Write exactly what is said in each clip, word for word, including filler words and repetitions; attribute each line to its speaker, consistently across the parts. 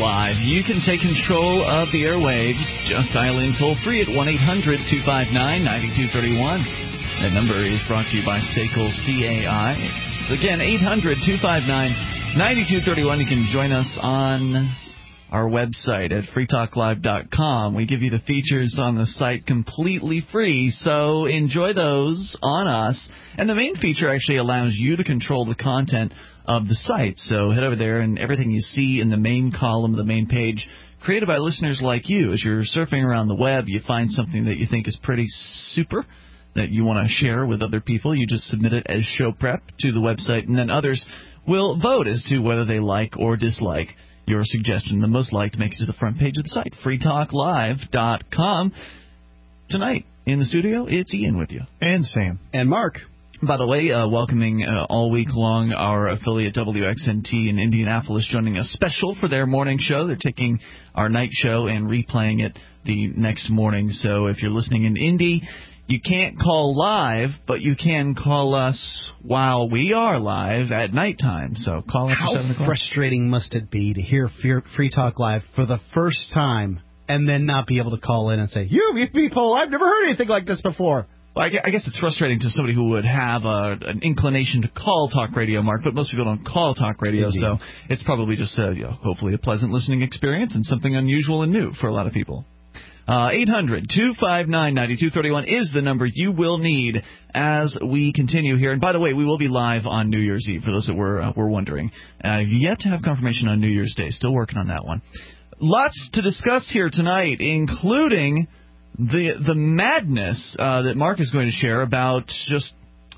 Speaker 1: Live. You can take control of the airwaves. Just dial in toll-free at one eight hundred two five nine nine two three one. That number is brought to you by S A C L C A I. It's, again, eight hundred two five nine nine two three one. You can join us on our website at free talk live dot com. We give you the features on the site completely free, so enjoy those on us. And the main feature actually allows you to control the content of the site. So head over there, and everything you see in the main column of the main page, created by listeners like you. As you're surfing around the web, you find something that you think is pretty super that you want to share with other people. You just submit it as show prep to the website, and then others will vote as to whether they like or dislike your suggestion. The most liked make it to the front page of the site, free talk live dot com. Tonight in the studio, it's Ian with you.
Speaker 2: And Sam.
Speaker 3: And Mark.
Speaker 1: By the way, uh, welcoming uh, all week long our affiliate W X N T in Indianapolis, joining us special for their morning show. They're taking our night show and replaying it the next morning. So if you're listening in Indy, you can't call live, but you can call us while we are live at nighttime. So call us
Speaker 3: How
Speaker 1: at seven o'clock.
Speaker 3: frustrating must it be to hear Free Talk Live for the first time and then not be able to call in and say, you, you people, I've never heard anything like this before.
Speaker 1: Well, I guess it's frustrating to somebody who would have a, an inclination to call talk radio, Mark, but most people don't call talk radio, Indeed. So it's probably just a, you know, hopefully a pleasant listening experience and something unusual and new for a lot of people. Uh, eight hundred two five nine nine two three one is the number you will need as we continue here. And by the way, we will be live on New Year's Eve, for those that were, uh, were wondering. I've yet to have confirmation on New Year's Day. Still working on that one. Lots to discuss here tonight, including the the madness uh, that Mark is going to share about just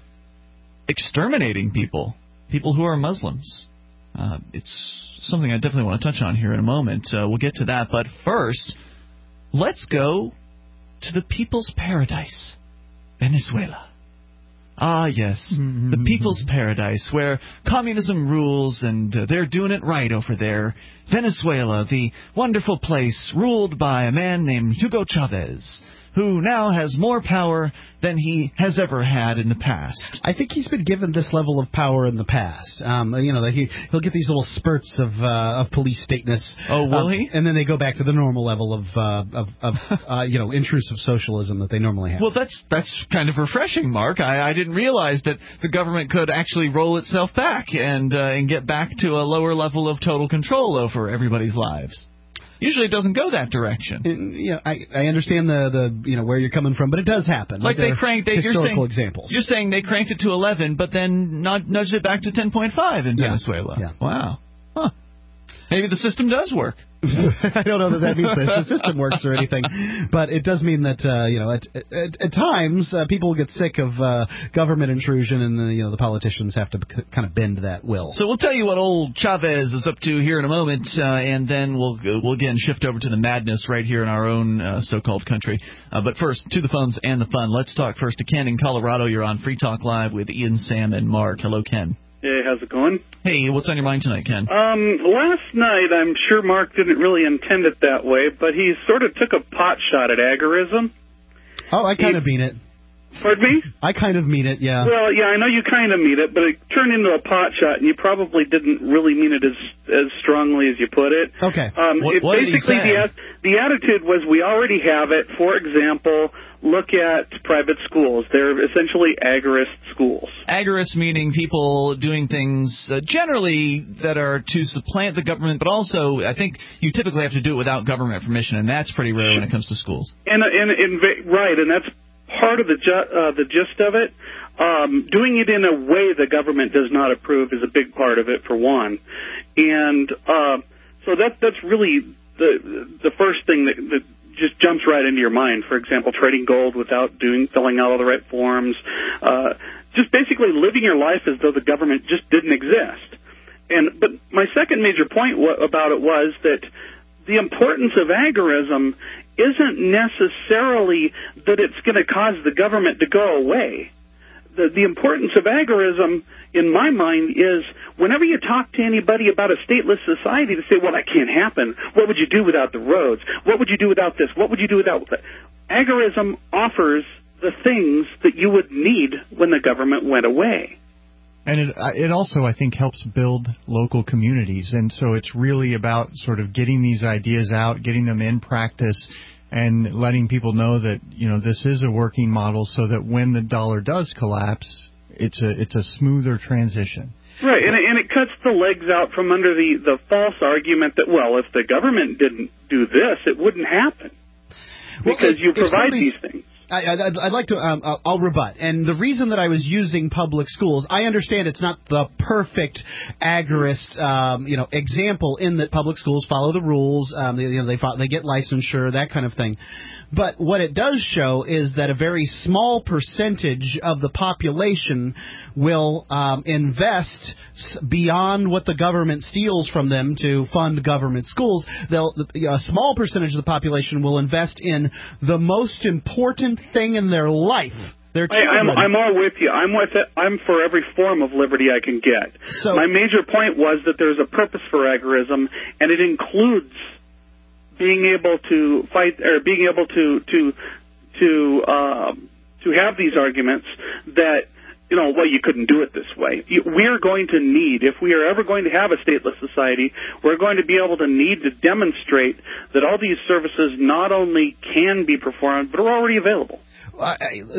Speaker 1: exterminating people, people who are Muslims. Uh, it's something I definitely want to touch on here in a moment. Uh, we'll get to that. But first, let's go to the people's paradise, Venezuela. Ah, yes, mm-hmm. the people's paradise, where communism rules and uh, they're doing it right over there. Venezuela, the wonderful place ruled by a man named Hugo Chavez, who now has more power than he has ever had in the past.
Speaker 3: I think he's been given this level of power in the past. Um, you know, he, he'll get these little spurts of uh, of police stateness.
Speaker 1: Oh, will
Speaker 3: um,
Speaker 1: he?
Speaker 3: And then they go back to the normal level of, uh, of, of uh, you know, intrusive socialism that they normally have.
Speaker 1: Well, that's that's kind of refreshing, Mark. I, I didn't realize that the government could actually roll itself back and, uh, and get back to a lower level of total control over everybody's lives. Usually it doesn't go that direction.
Speaker 3: And, you know, I, I understand the, the you know where you're coming from, but it does happen.
Speaker 1: Like, like they cranked they,
Speaker 3: historical
Speaker 1: you're saying,
Speaker 3: exampals.
Speaker 1: You're saying they cranked it to eleven, but then not nudged it back to ten point five in
Speaker 3: yeah.
Speaker 1: Venezuela.
Speaker 3: Yeah.
Speaker 1: Wow. Huh. Maybe the system does work.
Speaker 3: I don't know that that means that the system works or anything, but it does mean that uh, you know at, at, at times uh, people get sick of uh, government intrusion, and the, you know the politicians have to c- kind of bend that will.
Speaker 1: So we'll tell you what old Chavez is up to here in a moment, uh, and then we'll we'll again shift over to the madness right here in our own uh, so-called country. Uh, but first, to the phones and the fun. Let's talk first to Ken in Colorado. You're on Free Talk Live with Ian, Sam, and Mark. Hello, Ken.
Speaker 4: Hey, how's it going?
Speaker 1: Hey, what's on your mind tonight, Ken?
Speaker 4: Um, last night, I'm sure Mark didn't really intend it that way, but he sort of took a pot shot at agorism.
Speaker 3: Oh, I kind he, of mean it.
Speaker 4: Pardon me?
Speaker 3: I kind of mean it, yeah.
Speaker 4: Well, yeah, I know you kind of mean it, but it turned into a pot shot, and you probably didn't really mean it as as strongly as you put it.
Speaker 3: Okay.
Speaker 4: Um,
Speaker 1: what
Speaker 4: it,
Speaker 1: what
Speaker 4: basically,
Speaker 1: did he say?
Speaker 4: The, the attitude was we already have it. For example, look at private schools. They're essentially agorist schools.
Speaker 1: Agorist meaning people doing things uh, generally that are to supplant the government, but also I think you typically have to do it without government permission, and that's pretty rare when it comes to schools.
Speaker 4: And, and, and right, and that's part of the ju- uh, the gist of it. Um, doing it in a way the government does not approve is a big part of it, for one. And uh, so that that's really the the first thing that, that just jumps right into your mind. For example, trading gold without doing filling out all the right forms. Uh, just basically living your life as though the government just didn't exist. And but my second major point w- about it was that the importance of agorism isn't necessarily that it's going to cause the government to go away. The, the importance of agorism, in my mind, is whenever you talk to anybody about a stateless society, to say, well, that can't happen. What would you do without the roads? What would you do without this? What would you do without that? Agorism offers the things that you would need when the government went away.
Speaker 2: And it it also, I think, helps build local communities. And so it's really about sort of getting these ideas out, getting them in practice, and letting people know that, you know, this is a working model so that when the dollar does collapse, it's a it's a smoother transition.
Speaker 4: Right, and it, and it cuts the legs out from under the, the false argument that, well, if the government didn't do this, it wouldn't happen. Because well, if, you provide these things.
Speaker 3: I, I'd, I'd like to, um, I'll rebut. And the reason that I was using public schools, I understand it's not the perfect agorist, um, you know, example in that public schools follow the rules, um, they, you know, they, follow, they get licensure, that kind of thing. But what it does show is that a very small percentage of the population will um, invest beyond what the government steals from them to fund government schools. They'll, a small percentage of the population will invest in the most important thing in their life. Their
Speaker 4: I, I'm, I'm all with you. I'm with it. I'm for every form of liberty I can get. So, my major point was that there's a purpose for agorism, and it includes being able to fight or being able to to to uh, to have these arguments that, you know, well, you couldn't do it this way. We are going to need, if we are ever going to have a stateless society, we're going to be able to need to demonstrate that all these services not only can be performed, but are already available.
Speaker 3: Uh,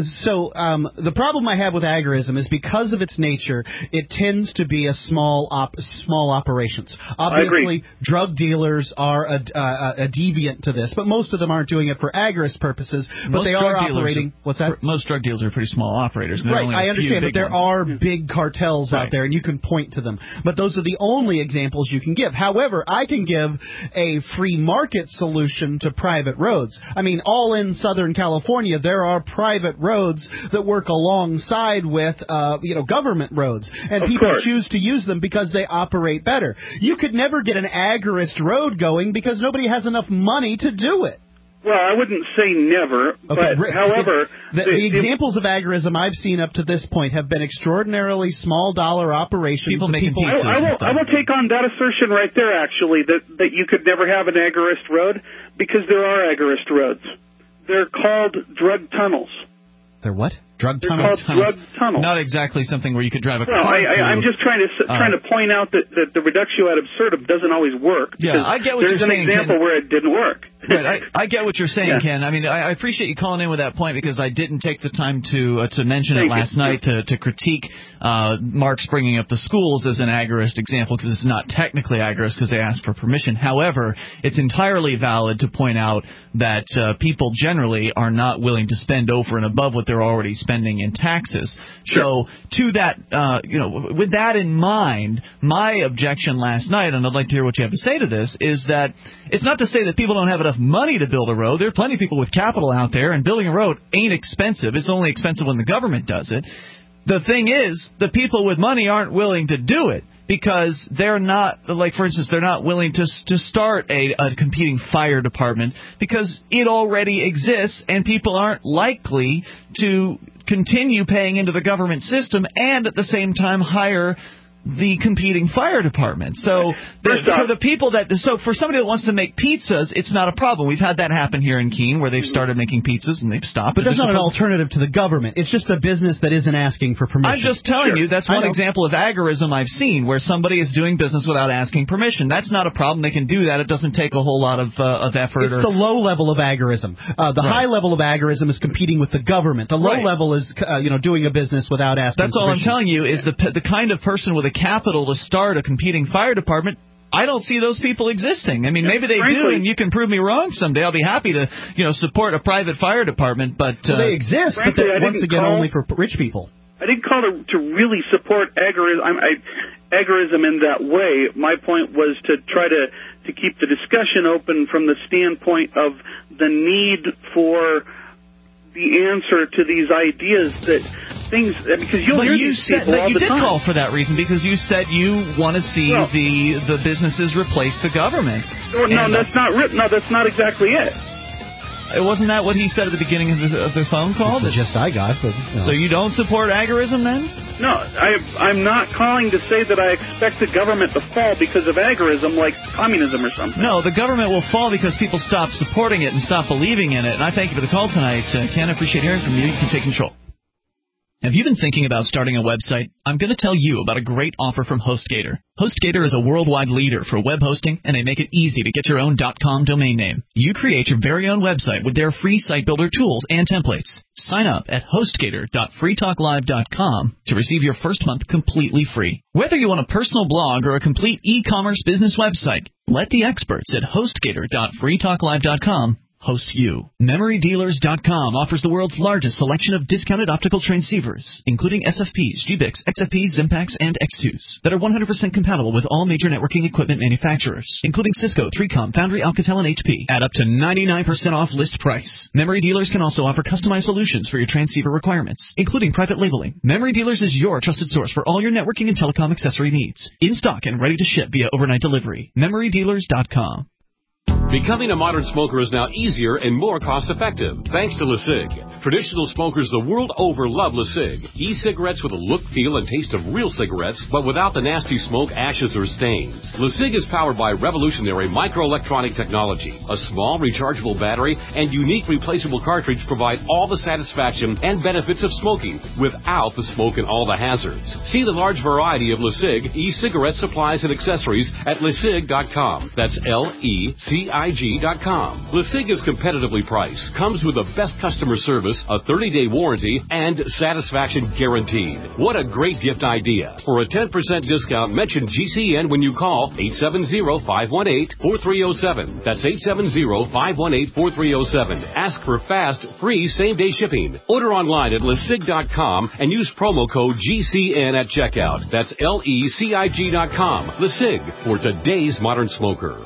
Speaker 3: so um, the problem I have with agorism is because of its nature, it tends to be a small op- small operations. Obviously, drug dealers are a, uh, a deviant to this, but most of them aren't doing it for agorist purposes. But most they are operating. Are,
Speaker 1: what's that? Most drug dealers are pretty small operators.
Speaker 3: Right, I understand, but there
Speaker 1: ones.
Speaker 3: are big cartels right. out there, and you can point to them. But those are the only examples you can give. However, I can give a free market solution to private roads. I mean, all in Southern California, there are private roads that work alongside with, uh, you know, government roads, and
Speaker 4: of
Speaker 3: people
Speaker 4: course.
Speaker 3: choose to use them because they operate better. You could never get an agorist road going because nobody has enough money to do it.
Speaker 4: Well, I wouldn't say never,
Speaker 3: okay,
Speaker 4: but however...
Speaker 3: The, the, the examples of agorism I've seen up to this point have been extraordinarily small-dollar operations.
Speaker 1: People making
Speaker 3: people,
Speaker 1: pizzas
Speaker 4: I, I, will, I will take on that assertion right there, actually, that, that you could never have an agorist road, because there are agorist roads. They're called drug tunnels.
Speaker 3: They're what? Drug
Speaker 4: They're
Speaker 3: tunnels?
Speaker 4: called drug tunnels.
Speaker 1: Not exactly something where you could drive a
Speaker 4: well,
Speaker 1: car
Speaker 4: I, I, I'm just trying to uh, trying to point out that, that the reductio ad absurdum doesn't always work.
Speaker 1: Yeah, I get what
Speaker 4: you're saying. There's an example
Speaker 1: Ken.
Speaker 4: where it didn't work.
Speaker 1: Right, I, I get what you're saying,
Speaker 4: yeah.
Speaker 1: Ken. I mean, I, I appreciate you calling in with that point because I didn't take the time to uh, to mention
Speaker 4: Thank
Speaker 1: it last
Speaker 4: you.
Speaker 1: night to, to critique uh, Mark's bringing up the schools as an agorist example because it's not technically agorist because they asked for permission. However, it's entirely valid to point out that uh, people generally are not willing to spend over and above what they're already spending in taxes.
Speaker 4: Sure.
Speaker 1: So to that, uh, you know, with that in mind, my objection last night, and I'd like to hear what you have to say to this, is that it's not to say that people don't have enough money to build a road. There are plenty of people with capital out there, and building a road ain't expensive. It's only expensive when the government does it. The thing is, the people with money aren't willing to do it because they're not, like, for instance, they're not willing to to start a, a competing fire department because it already exists, and people aren't likely to continue paying into the government system and at the same time hire the competing fire department. So the, for the people that so for somebody that wants to make pizzas, it's not a problem. We've had that happen here in Keene where they've started making pizzas and they've stopped.
Speaker 3: But that's not an alternative to the government. It's just a business that isn't asking for permission.
Speaker 1: I'm just telling
Speaker 3: sure.
Speaker 1: you that's one example of agorism I've seen where somebody is doing business without asking permission. That's not a problem. They can do that. It doesn't take a whole lot of uh, of effort.
Speaker 3: It's
Speaker 1: or,
Speaker 3: the low level of agorism. Uh, the
Speaker 1: right.
Speaker 3: high level of agorism is competing with the government. The low
Speaker 1: right.
Speaker 3: level is uh, you know doing a business without asking
Speaker 1: That's
Speaker 3: permission.
Speaker 1: all I'm telling you is the the kind of person with a capital to start a competing fire department. I don't see those people existing. I mean, maybe they
Speaker 4: Frankly,
Speaker 1: do, and you can prove me wrong someday. I'll be happy to, you know, support a private fire department, but uh,
Speaker 3: well, they exist,
Speaker 4: frankly,
Speaker 3: but they're
Speaker 4: I
Speaker 3: once again
Speaker 4: call,
Speaker 3: only for rich people.
Speaker 4: I didn't call to, to really support agorism, I, agorism in that way. My point was to try to, to keep the discussion open from the standpoint of the need for the answer to these ideas that things because you'll
Speaker 1: but
Speaker 4: hear
Speaker 1: you
Speaker 4: these
Speaker 1: said
Speaker 4: people
Speaker 1: that
Speaker 4: all
Speaker 1: you
Speaker 4: the
Speaker 1: did
Speaker 4: time.
Speaker 1: call for that reason because you said you want to see
Speaker 4: well,
Speaker 1: the the businesses replace the government.
Speaker 4: No, no
Speaker 1: and,
Speaker 4: that's not no, that's not exactly it.
Speaker 1: It wasn't that what he said at the beginning of the, of the phone call?
Speaker 3: That's the gist I got. But, you know.
Speaker 1: So you don't support agorism then?
Speaker 4: No, I, I'm not calling to say that I expect the government to fall because of agorism like communism or something.
Speaker 1: No, the government will fall because people stop supporting it and stop believing in it. And I thank you for the call tonight, uh, Ken. I appreciate hearing from you. You can take control. Have you been thinking about starting a website? I'm going to tell you about a great offer from HostGator. HostGator is a worldwide leader for web hosting, and they make it easy to get your own .com domain name. You create your very own website with their free site builder tools and templates. Sign up at HostGator dot free talk live dot com to receive your first month completely free. Whether you want a personal blog or a complete e-commerce business website, let the experts at HostGator dot free talk live dot com host you. Memory Dealers dot com offers the world's largest selection of discounted optical transceivers, including S F Ps, G B I Cs, X F Ps, Zimpax, and X twos, that are one hundred percent compatible with all major networking equipment manufacturers, including Cisco, three com, Foundry, Alcatel, and H P, at up to ninety-nine percent off list price. Memory Dealers can also offer customized solutions for your transceiver requirements, including private labeling. Memory Dealers is your trusted source for all your networking and telecom accessory needs, in stock and ready to ship via overnight delivery. Memory Dealers dot com.
Speaker 5: Becoming a modern smoker is now easier and more cost-effective, thanks to LeSig. Traditional smokers the world over love LeSig. E-cigarettes with a look, feel, and taste of real cigarettes, but without the nasty smoke, ashes, or stains. LeSig is powered by revolutionary microelectronic technology. A small rechargeable battery and unique replaceable cartridge provide all the satisfaction and benefits of smoking without the smoke and all the hazards. See the large variety of LeSig e-cigarette supplies and accessories at LeSig dot com. That's L E C I G dot com. LeSig is competitively priced, comes with the best customer service, a thirty-day warranty, and satisfaction guaranteed. What a great gift idea. For a ten percent discount, mention G C N when you call eight seven zero, five one eight, four three zero seven. That's eight seven zero, five one eight, four three zero seven. Ask for fast, free, same-day shipping. Order online at LeSig dot com and use promo code G C N at checkout. That's L E C I G dot com. LeSig, for today's modern smoker.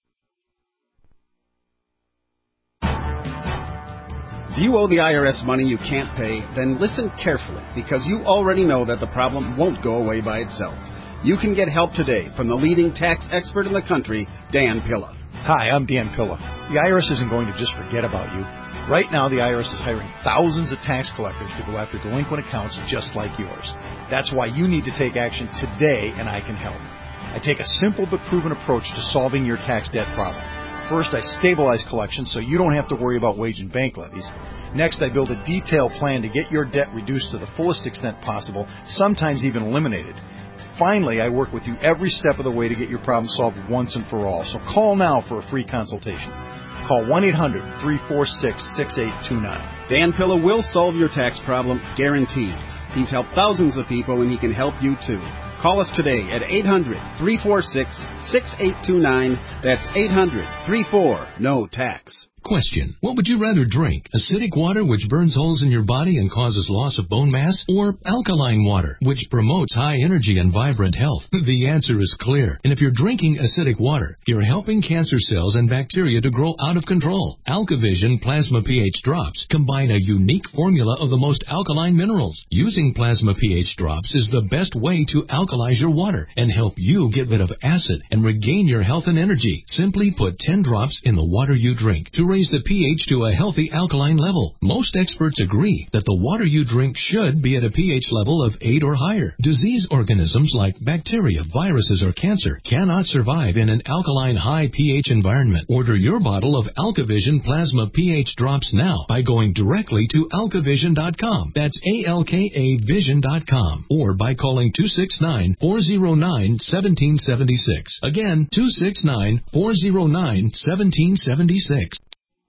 Speaker 6: If you owe the I R S money you can't pay, then listen carefully, because you already know that the problem won't go away by itself. You can get help today from the leading tax expert in the country, Dan Pilla.
Speaker 7: Hi, I'm Dan Pilla. The I R S isn't going to just forget about you. Right now, the I R S is hiring thousands of tax collectors to go after delinquent accounts just like yours. That's why you need to take action today, and I can help. I take a simple but proven approach to solving your tax debt problem. First, I stabilize collections so you don't have to worry about wage and bank levies. Next, I build a detailed plan to get your debt reduced to the fullest extent possible, sometimes even eliminated. Finally, I work with you every step of the way to get your problem solved once and for all. So call now for a free consultation. Call one eight hundred, three four six, six eight two nine.
Speaker 6: Dan Pilla will solve your tax problem, guaranteed. He's helped thousands of people, and he can help you too. Call us today at eight hundred, three four six, six eight two nine. That's eight hundred, three four, no tax.
Speaker 8: Question. What would you rather drink? Acidic water, which burns holes in your body and causes loss of bone mass? Or alkaline water, which promotes high energy and vibrant health? The answer is clear. And if you're drinking acidic water, you're helping cancer cells and bacteria to grow out of control. AlkaVision Plasma pH Drops combine a unique formula of the most alkaline minerals. Using Plasma pH Drops is the best way to alkalize your water and help you get rid of acid and regain your health and energy. Simply put ten drops in the water you drink to raise the pH to a healthy alkaline level. Most experts agree that the water you drink should be at a pH level of eight or higher. Disease organisms like bacteria, viruses, or cancer cannot survive in an alkaline high pH environment. Order your bottle of AlkaVision Plasma pH Drops now by going directly to alka vision dot com. That's A L K A vision dot com. Or by calling two six nine, four zero nine, one seven seven six. Again, two six nine, four zero nine, one seven seven six.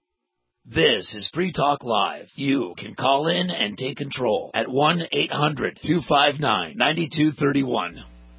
Speaker 9: This is Free Talk Live. You can call in and take control at one eight hundred, two five nine, nine two three one.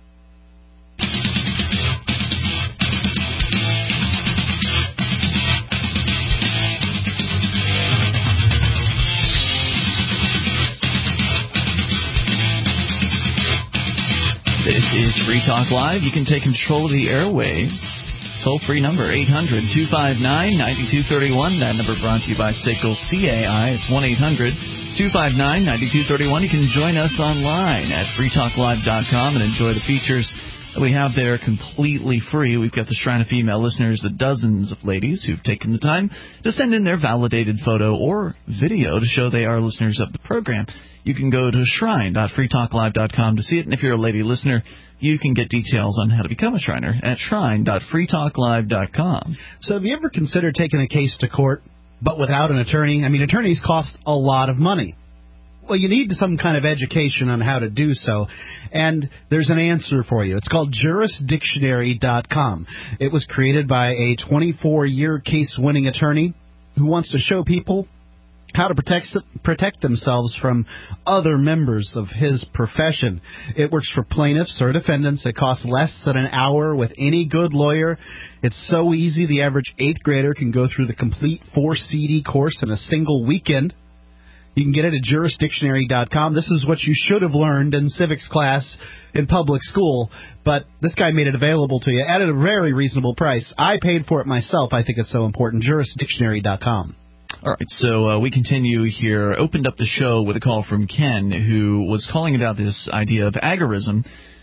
Speaker 1: This is Free Talk Live. You can take control of the airwaves. Toll-free number, eight hundred, two five nine, nine two three one. That number brought to you by S A C L C A I. It's one eight hundred, two five nine, nine two three one. You can join us online at free talk live dot com and enjoy the features that we have there completely free. We've got the Shrine of Female Listeners, the dozens of ladies who've taken the time to send in their validated photo or video to show they are listeners of the program. You can go to shrine dot free talk live dot com to see it, and if you're a lady listener, you can get details on how to become a Shriner at shrine dot free talk live dot com.
Speaker 3: So have you ever considered taking a case to court, but without an attorney? I mean, attorneys cost a lot of money. Well, you need some kind of education on how to do so, and there's an answer for you. It's called Juris Dictionary dot com. It was created by a twenty-four year case-winning attorney who wants to show people how to protect protect themselves from other members of his profession. It works for plaintiffs or defendants. It costs less than an hour with any good lawyer. It's so easy, the average eighth grader can go through the complete four C D course in a single weekend. You can get it at Juris Dictionary dot com. This is what you should have learned in civics class in public school, but this guy made it available to you at a very reasonable price. I paid for it myself. I think it's so important. Juris Dictionary dot com.
Speaker 1: All right, so uh, we continue here. Opened up the show with a call from Ken, who was calling about this idea of agorism.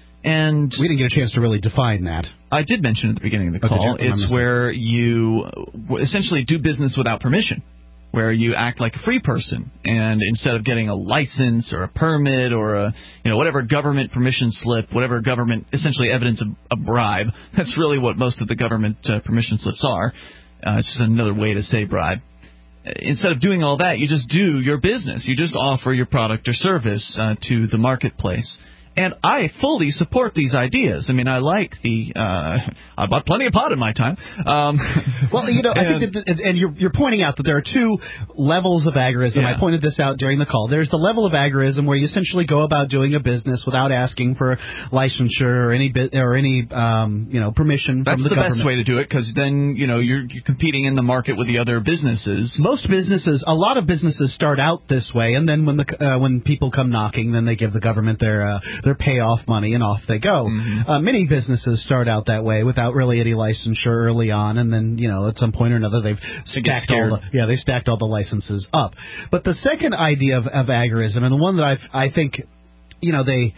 Speaker 1: And
Speaker 3: we didn't get a chance to really define that.
Speaker 1: I did mention at the beginning of the call. Oh, it's where you essentially do business without permission, where you act like a free person, and instead of getting a license or a permit or a, you know, whatever government permission slip, whatever government, essentially evidence of a bribe, that's really what most of the government uh, permission slips are. Uh, it's just another way to say bribe. Instead of doing all that, you just do your business. You just offer your product or service uh, to the marketplace. And I fully support these ideas. I mean, I like the. Uh, I bought plenty of pot in my time. Um,
Speaker 3: well, you know, I think that, and you're, you're pointing out that there are two levels of agorism. Yeah. I pointed this out during the call. There's the level of agorism where you essentially go about doing a business without asking for licensure or any or any um, you know permission
Speaker 1: That's
Speaker 3: from the,
Speaker 1: the
Speaker 3: government.
Speaker 1: That's the best way to do it, because then you know you're, you're competing in the market with the other businesses.
Speaker 3: Most businesses, a lot of businesses start out this way, and then when the uh, when people come knocking, then they give the government their uh, their payoff money, and off they go. Mm-hmm. Uh, many businesses start out that way without really any licensure early on, and then, you know, at some point or another, they've stacked all the, yeah, they've stacked all the licenses up. But the second idea of, of agorism, and the one that I've, I think, you know, they...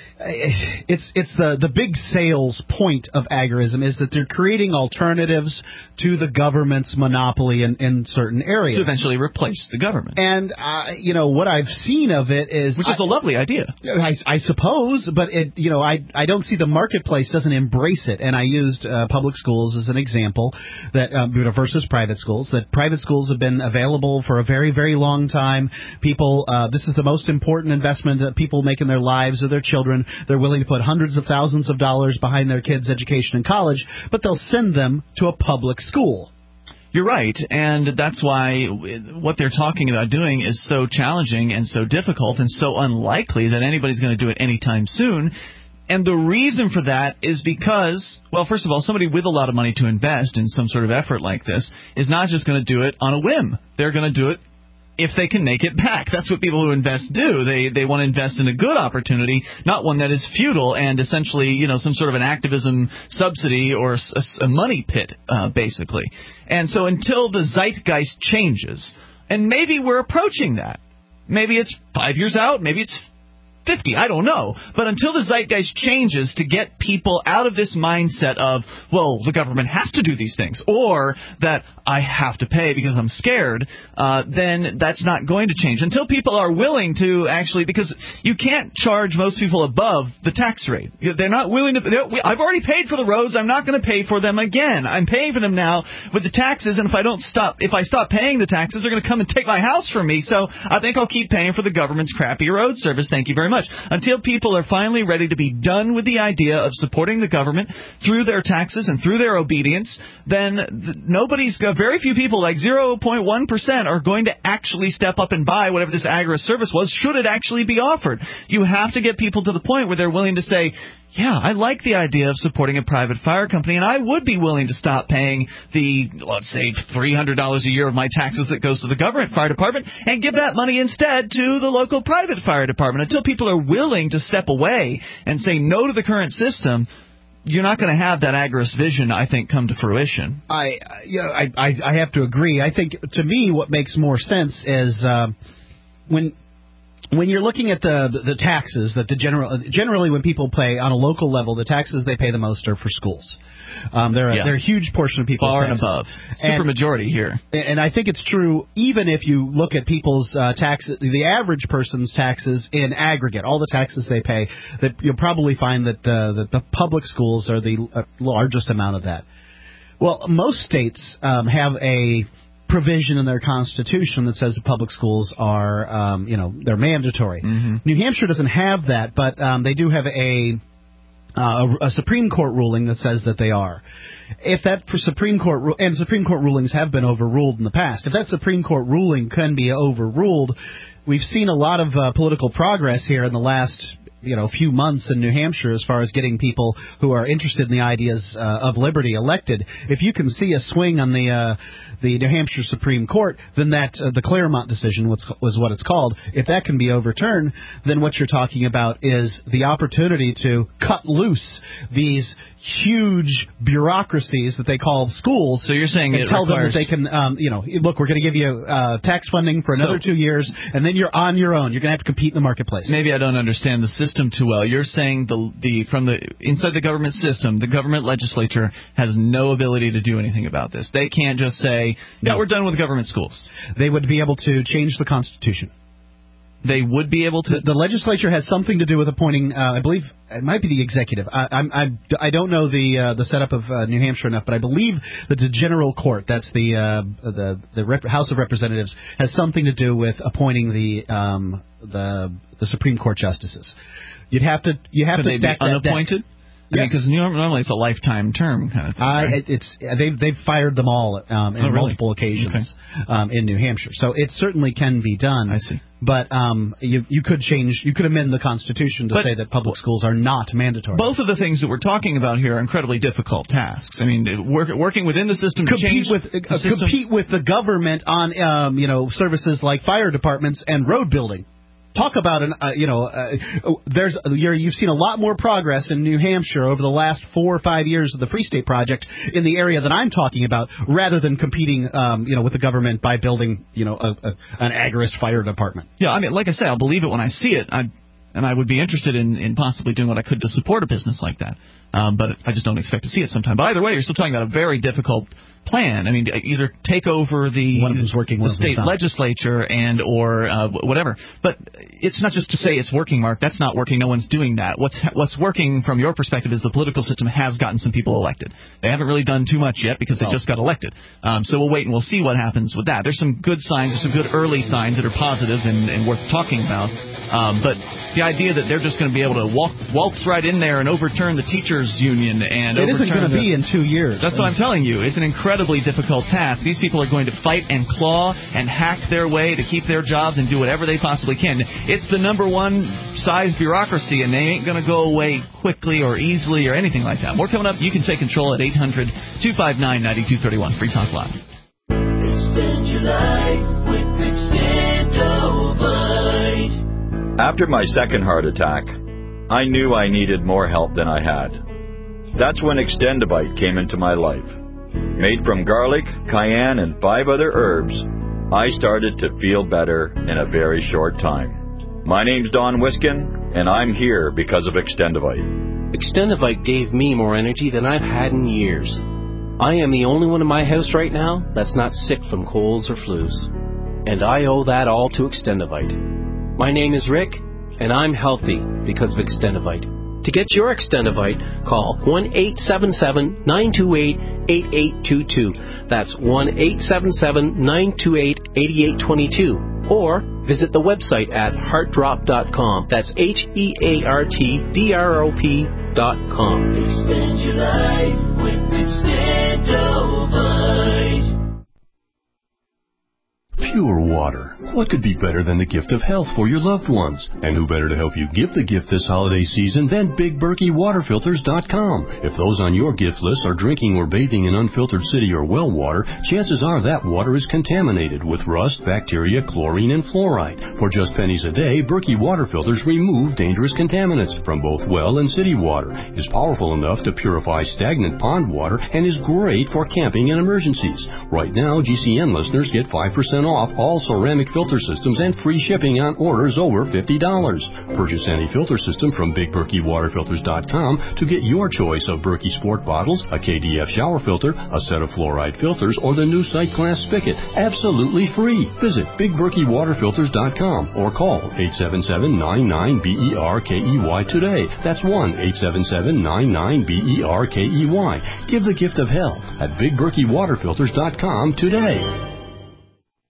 Speaker 3: It's it's the, the big sales point of agorism is that they're creating alternatives to the government's monopoly in, in certain areas.
Speaker 1: To eventually replace the government.
Speaker 3: And, uh, you know, what I've seen of it is...
Speaker 1: Which is I, a lovely idea.
Speaker 3: I, I suppose, but, it you know, I I don't see the marketplace doesn't embrace it. And I used uh, public schools as an example, that um, versus private schools, that private schools have been available for a very, very long time. People, uh, this is the most important investment that people make in their lives or their children. They're willing to put hundreds of thousands of dollars behind their kids' education in college, but they'll send them to a public school.
Speaker 1: You're right, and that's why what they're talking about doing is so challenging and so difficult and so unlikely that anybody's going to do it anytime soon. And the reason for that is because, well, first of all, somebody with a lot of money to invest in some sort of effort like this is not just going to do it on a whim. They're going to do it if they can make it back. That's what people who invest do. They they want to invest in a good opportunity, not one that is futile and essentially, you know, some sort of an activism subsidy or a, a money pit, uh, basically. And so until the zeitgeist changes, and maybe we're approaching that. Maybe it's five years out, maybe it's fifty, I don't know. But until the zeitgeist changes to get people out of this mindset of, well, the government has to do these things, or that I have to pay because I'm scared, uh, then that's not going to change. Until people are willing to actually, because you can't charge most people above the tax rate. They're not willing to, I've already paid for the roads, I'm not going to pay for them again. I'm paying for them now with the taxes, and if I don't stop, if I stop paying the taxes, they're going to come and take my house from me, so I think I'll keep paying for the government's crappy road service. Thank you very much. Until people are finally ready to be done with the idea of supporting the government through their taxes and through their obedience, then th- nobody's got, very few people, like zero point one percent, are going to actually step up and buy whatever this agorist service was, should it actually be offered. You have to get people to the point where they're willing to say, yeah, I like the idea of supporting a private fire company, and I would be willing to stop paying the, let's say, three hundred dollars a year of my taxes that goes to the government fire department and give that money instead to the local private fire department. Until people are willing to step away and say no to the current system, you're not going to have that agorist vision, I think, come to fruition.
Speaker 3: I, you know, I, I, I have to agree. I think, to me, what makes more sense is uh, when... When you're looking at the the taxes that the general generally when people pay on a local level, the taxes they pay the most are for schools. Um, they're yeah. they're a huge portion of people's
Speaker 1: far
Speaker 3: taxes.
Speaker 1: and above, super majority here.
Speaker 3: And I think it's true even if you look at people's uh, taxes, the average person's taxes in aggregate, all the taxes they pay, that you'll probably find that uh, that the public schools are the uh, largest amount of that. Well, most states um, have a provision in their constitution that says that public schools are, um, you know, they're mandatory.
Speaker 1: Mm-hmm.
Speaker 3: New Hampshire doesn't have that, but um, they do have a, uh, a Supreme Court ruling that says that they are. If that Supreme Court ru- and Supreme Court rulings have been overruled in the past, if that Supreme Court ruling can be overruled, we've seen a lot of uh, political progress here in the last, you know, few months in New Hampshire as far as getting people who are interested in the ideas uh, of liberty elected. If you can see a swing on the uh, the New Hampshire Supreme Court, then that uh, the Claremont decision was, was what it's called. If that can be overturned, then what you're talking about is the opportunity to cut loose these huge bureaucracies that they call schools.
Speaker 1: So you're saying
Speaker 3: and
Speaker 1: it
Speaker 3: tell
Speaker 1: requires...
Speaker 3: them that they can, um, you know, look, we're going to give you uh, tax funding for another so, two years, and then you're on your own. You're going to have to compete in the marketplace.
Speaker 1: Maybe I don't understand the system too well. You're saying the the from the inside the government system, the government legislature has no ability to do anything about this. They can't just say, yeah, no. we're done with government schools.
Speaker 3: They would be able to change the Constitution.
Speaker 1: They would be able to.
Speaker 3: The, the legislature has something to do with appointing. Uh, I believe it might be the executive. I, I'm, I, I don't know the uh, the setup of uh, New Hampshire enough, but I believe that the General Court, that's the uh, the the Rep- House of Representatives, has something to do with appointing the um, the the Supreme Court justices. You'd have to you have
Speaker 1: Could
Speaker 3: to
Speaker 1: they
Speaker 3: stack
Speaker 1: be
Speaker 3: that
Speaker 1: unappointed.
Speaker 3: Deck.
Speaker 1: Yes. Because normally it's a lifetime term kind of thing.
Speaker 3: I,
Speaker 1: right?
Speaker 3: it's they've they've fired them all um, in
Speaker 1: oh, really?
Speaker 3: multiple occasions
Speaker 1: okay.
Speaker 3: um, in New Hampshire. So it certainly can be done.
Speaker 1: I see.
Speaker 3: But um, you you could change, you could amend the Constitution to
Speaker 1: but,
Speaker 3: say that public schools are not mandatory.
Speaker 1: Both of the things that we're talking about here are incredibly difficult tasks. I mean, work, working within the system to
Speaker 3: compete
Speaker 1: change
Speaker 3: with
Speaker 1: the
Speaker 3: uh,
Speaker 1: system.
Speaker 3: compete with the government on um, you know services like fire departments and road building. Talk about an, uh, you know, uh, there's you're, you've seen a lot more progress in New Hampshire over the last four or five years of the Free State Project in the area that I'm talking about, rather than competing, um, you know, with the government by building, you know, a, a, an agorist fire department.
Speaker 1: Yeah, I mean, like I say, I'll believe it when I see it, I, and I would be interested in, in possibly doing what I could to support a business like that. Um, but I just don't expect to see it sometime. But either way, you're still talking about a very difficult plan. I mean, either take over the,
Speaker 3: one of them's working,
Speaker 1: the state legislature and or uh, whatever. But it's not just to say it's working, Mark. That's not working. No one's doing that. What's what's working from your perspective is the political system has gotten some people elected. They haven't really done too much yet because they oh. just got elected. Um, so we'll wait and we'll see what happens with that. There's some good signs. There's some good early signs that are positive and, and worth talking about. Um, but the idea that they're just going to be able to walk, waltz right in there and overturn the teachers union and
Speaker 3: it isn't going to
Speaker 1: the,
Speaker 3: be in two years.
Speaker 1: That's what I'm telling you. It's an incredibly difficult task. These people are going to fight and claw and hack their way to keep their jobs and do whatever they possibly can. It's the number one size bureaucracy, and they ain't going to go away quickly or easily or anything like that. More coming up. You can take control at eight hundred two five nine nine two three one. Free Talk Live.
Speaker 10: Extend your life with Extendovite.
Speaker 11: After my second heart attack, I knew I needed more help than I had. That's when Extendovite came into my life. Made from garlic, cayenne, and five other herbs, I started to feel better in a very short time. My name's Don Wiskin, and I'm here because of Extendovite.
Speaker 12: Extendovite gave me more energy than I've had in years. I am the only one in my house right now that's not sick from colds or flus. And I owe that all to Extendovite. My name is Rick, and I'm healthy because of Extendovite. To get your Extendovite, call one eight seven seven nine two eight eight eight two two. That's one eight seven seven nine two eight eight eight two two. Or visit the website at heart drop dot com. That's H E A R T D R O P dot com.
Speaker 10: Extend your life with Extendovite.
Speaker 13: Pure water. What could be better than the gift of health for your loved ones? And who better to help you give the gift this holiday season than Big Berkey Water Filters dot com? If those on your gift list are drinking or bathing in unfiltered city or well water, chances are that water is contaminated with rust, bacteria, chlorine, and fluoride. For just pennies a day, Berkey Water Filters remove dangerous contaminants from both well and city water. Is powerful enough to purify stagnant pond water and is great for camping and emergencies. Right now, G C N listeners get five percent off all ceramic filter systems and free shipping on orders over fifty dollars. Purchase any filter system from Big Berkey Water Filters dot com to get your choice of Berkey Sport bottles, a K D F shower filter, a set of fluoride filters, or the new Sight Glass spigot, absolutely free. Visit Big Berkey Water Filters dot com or call eight seven seven nine nine B E R K E Y today. That's one eight seven seven nine nine B E R K E Y. Give the gift of health at Big Berkey Water Filters dot com today.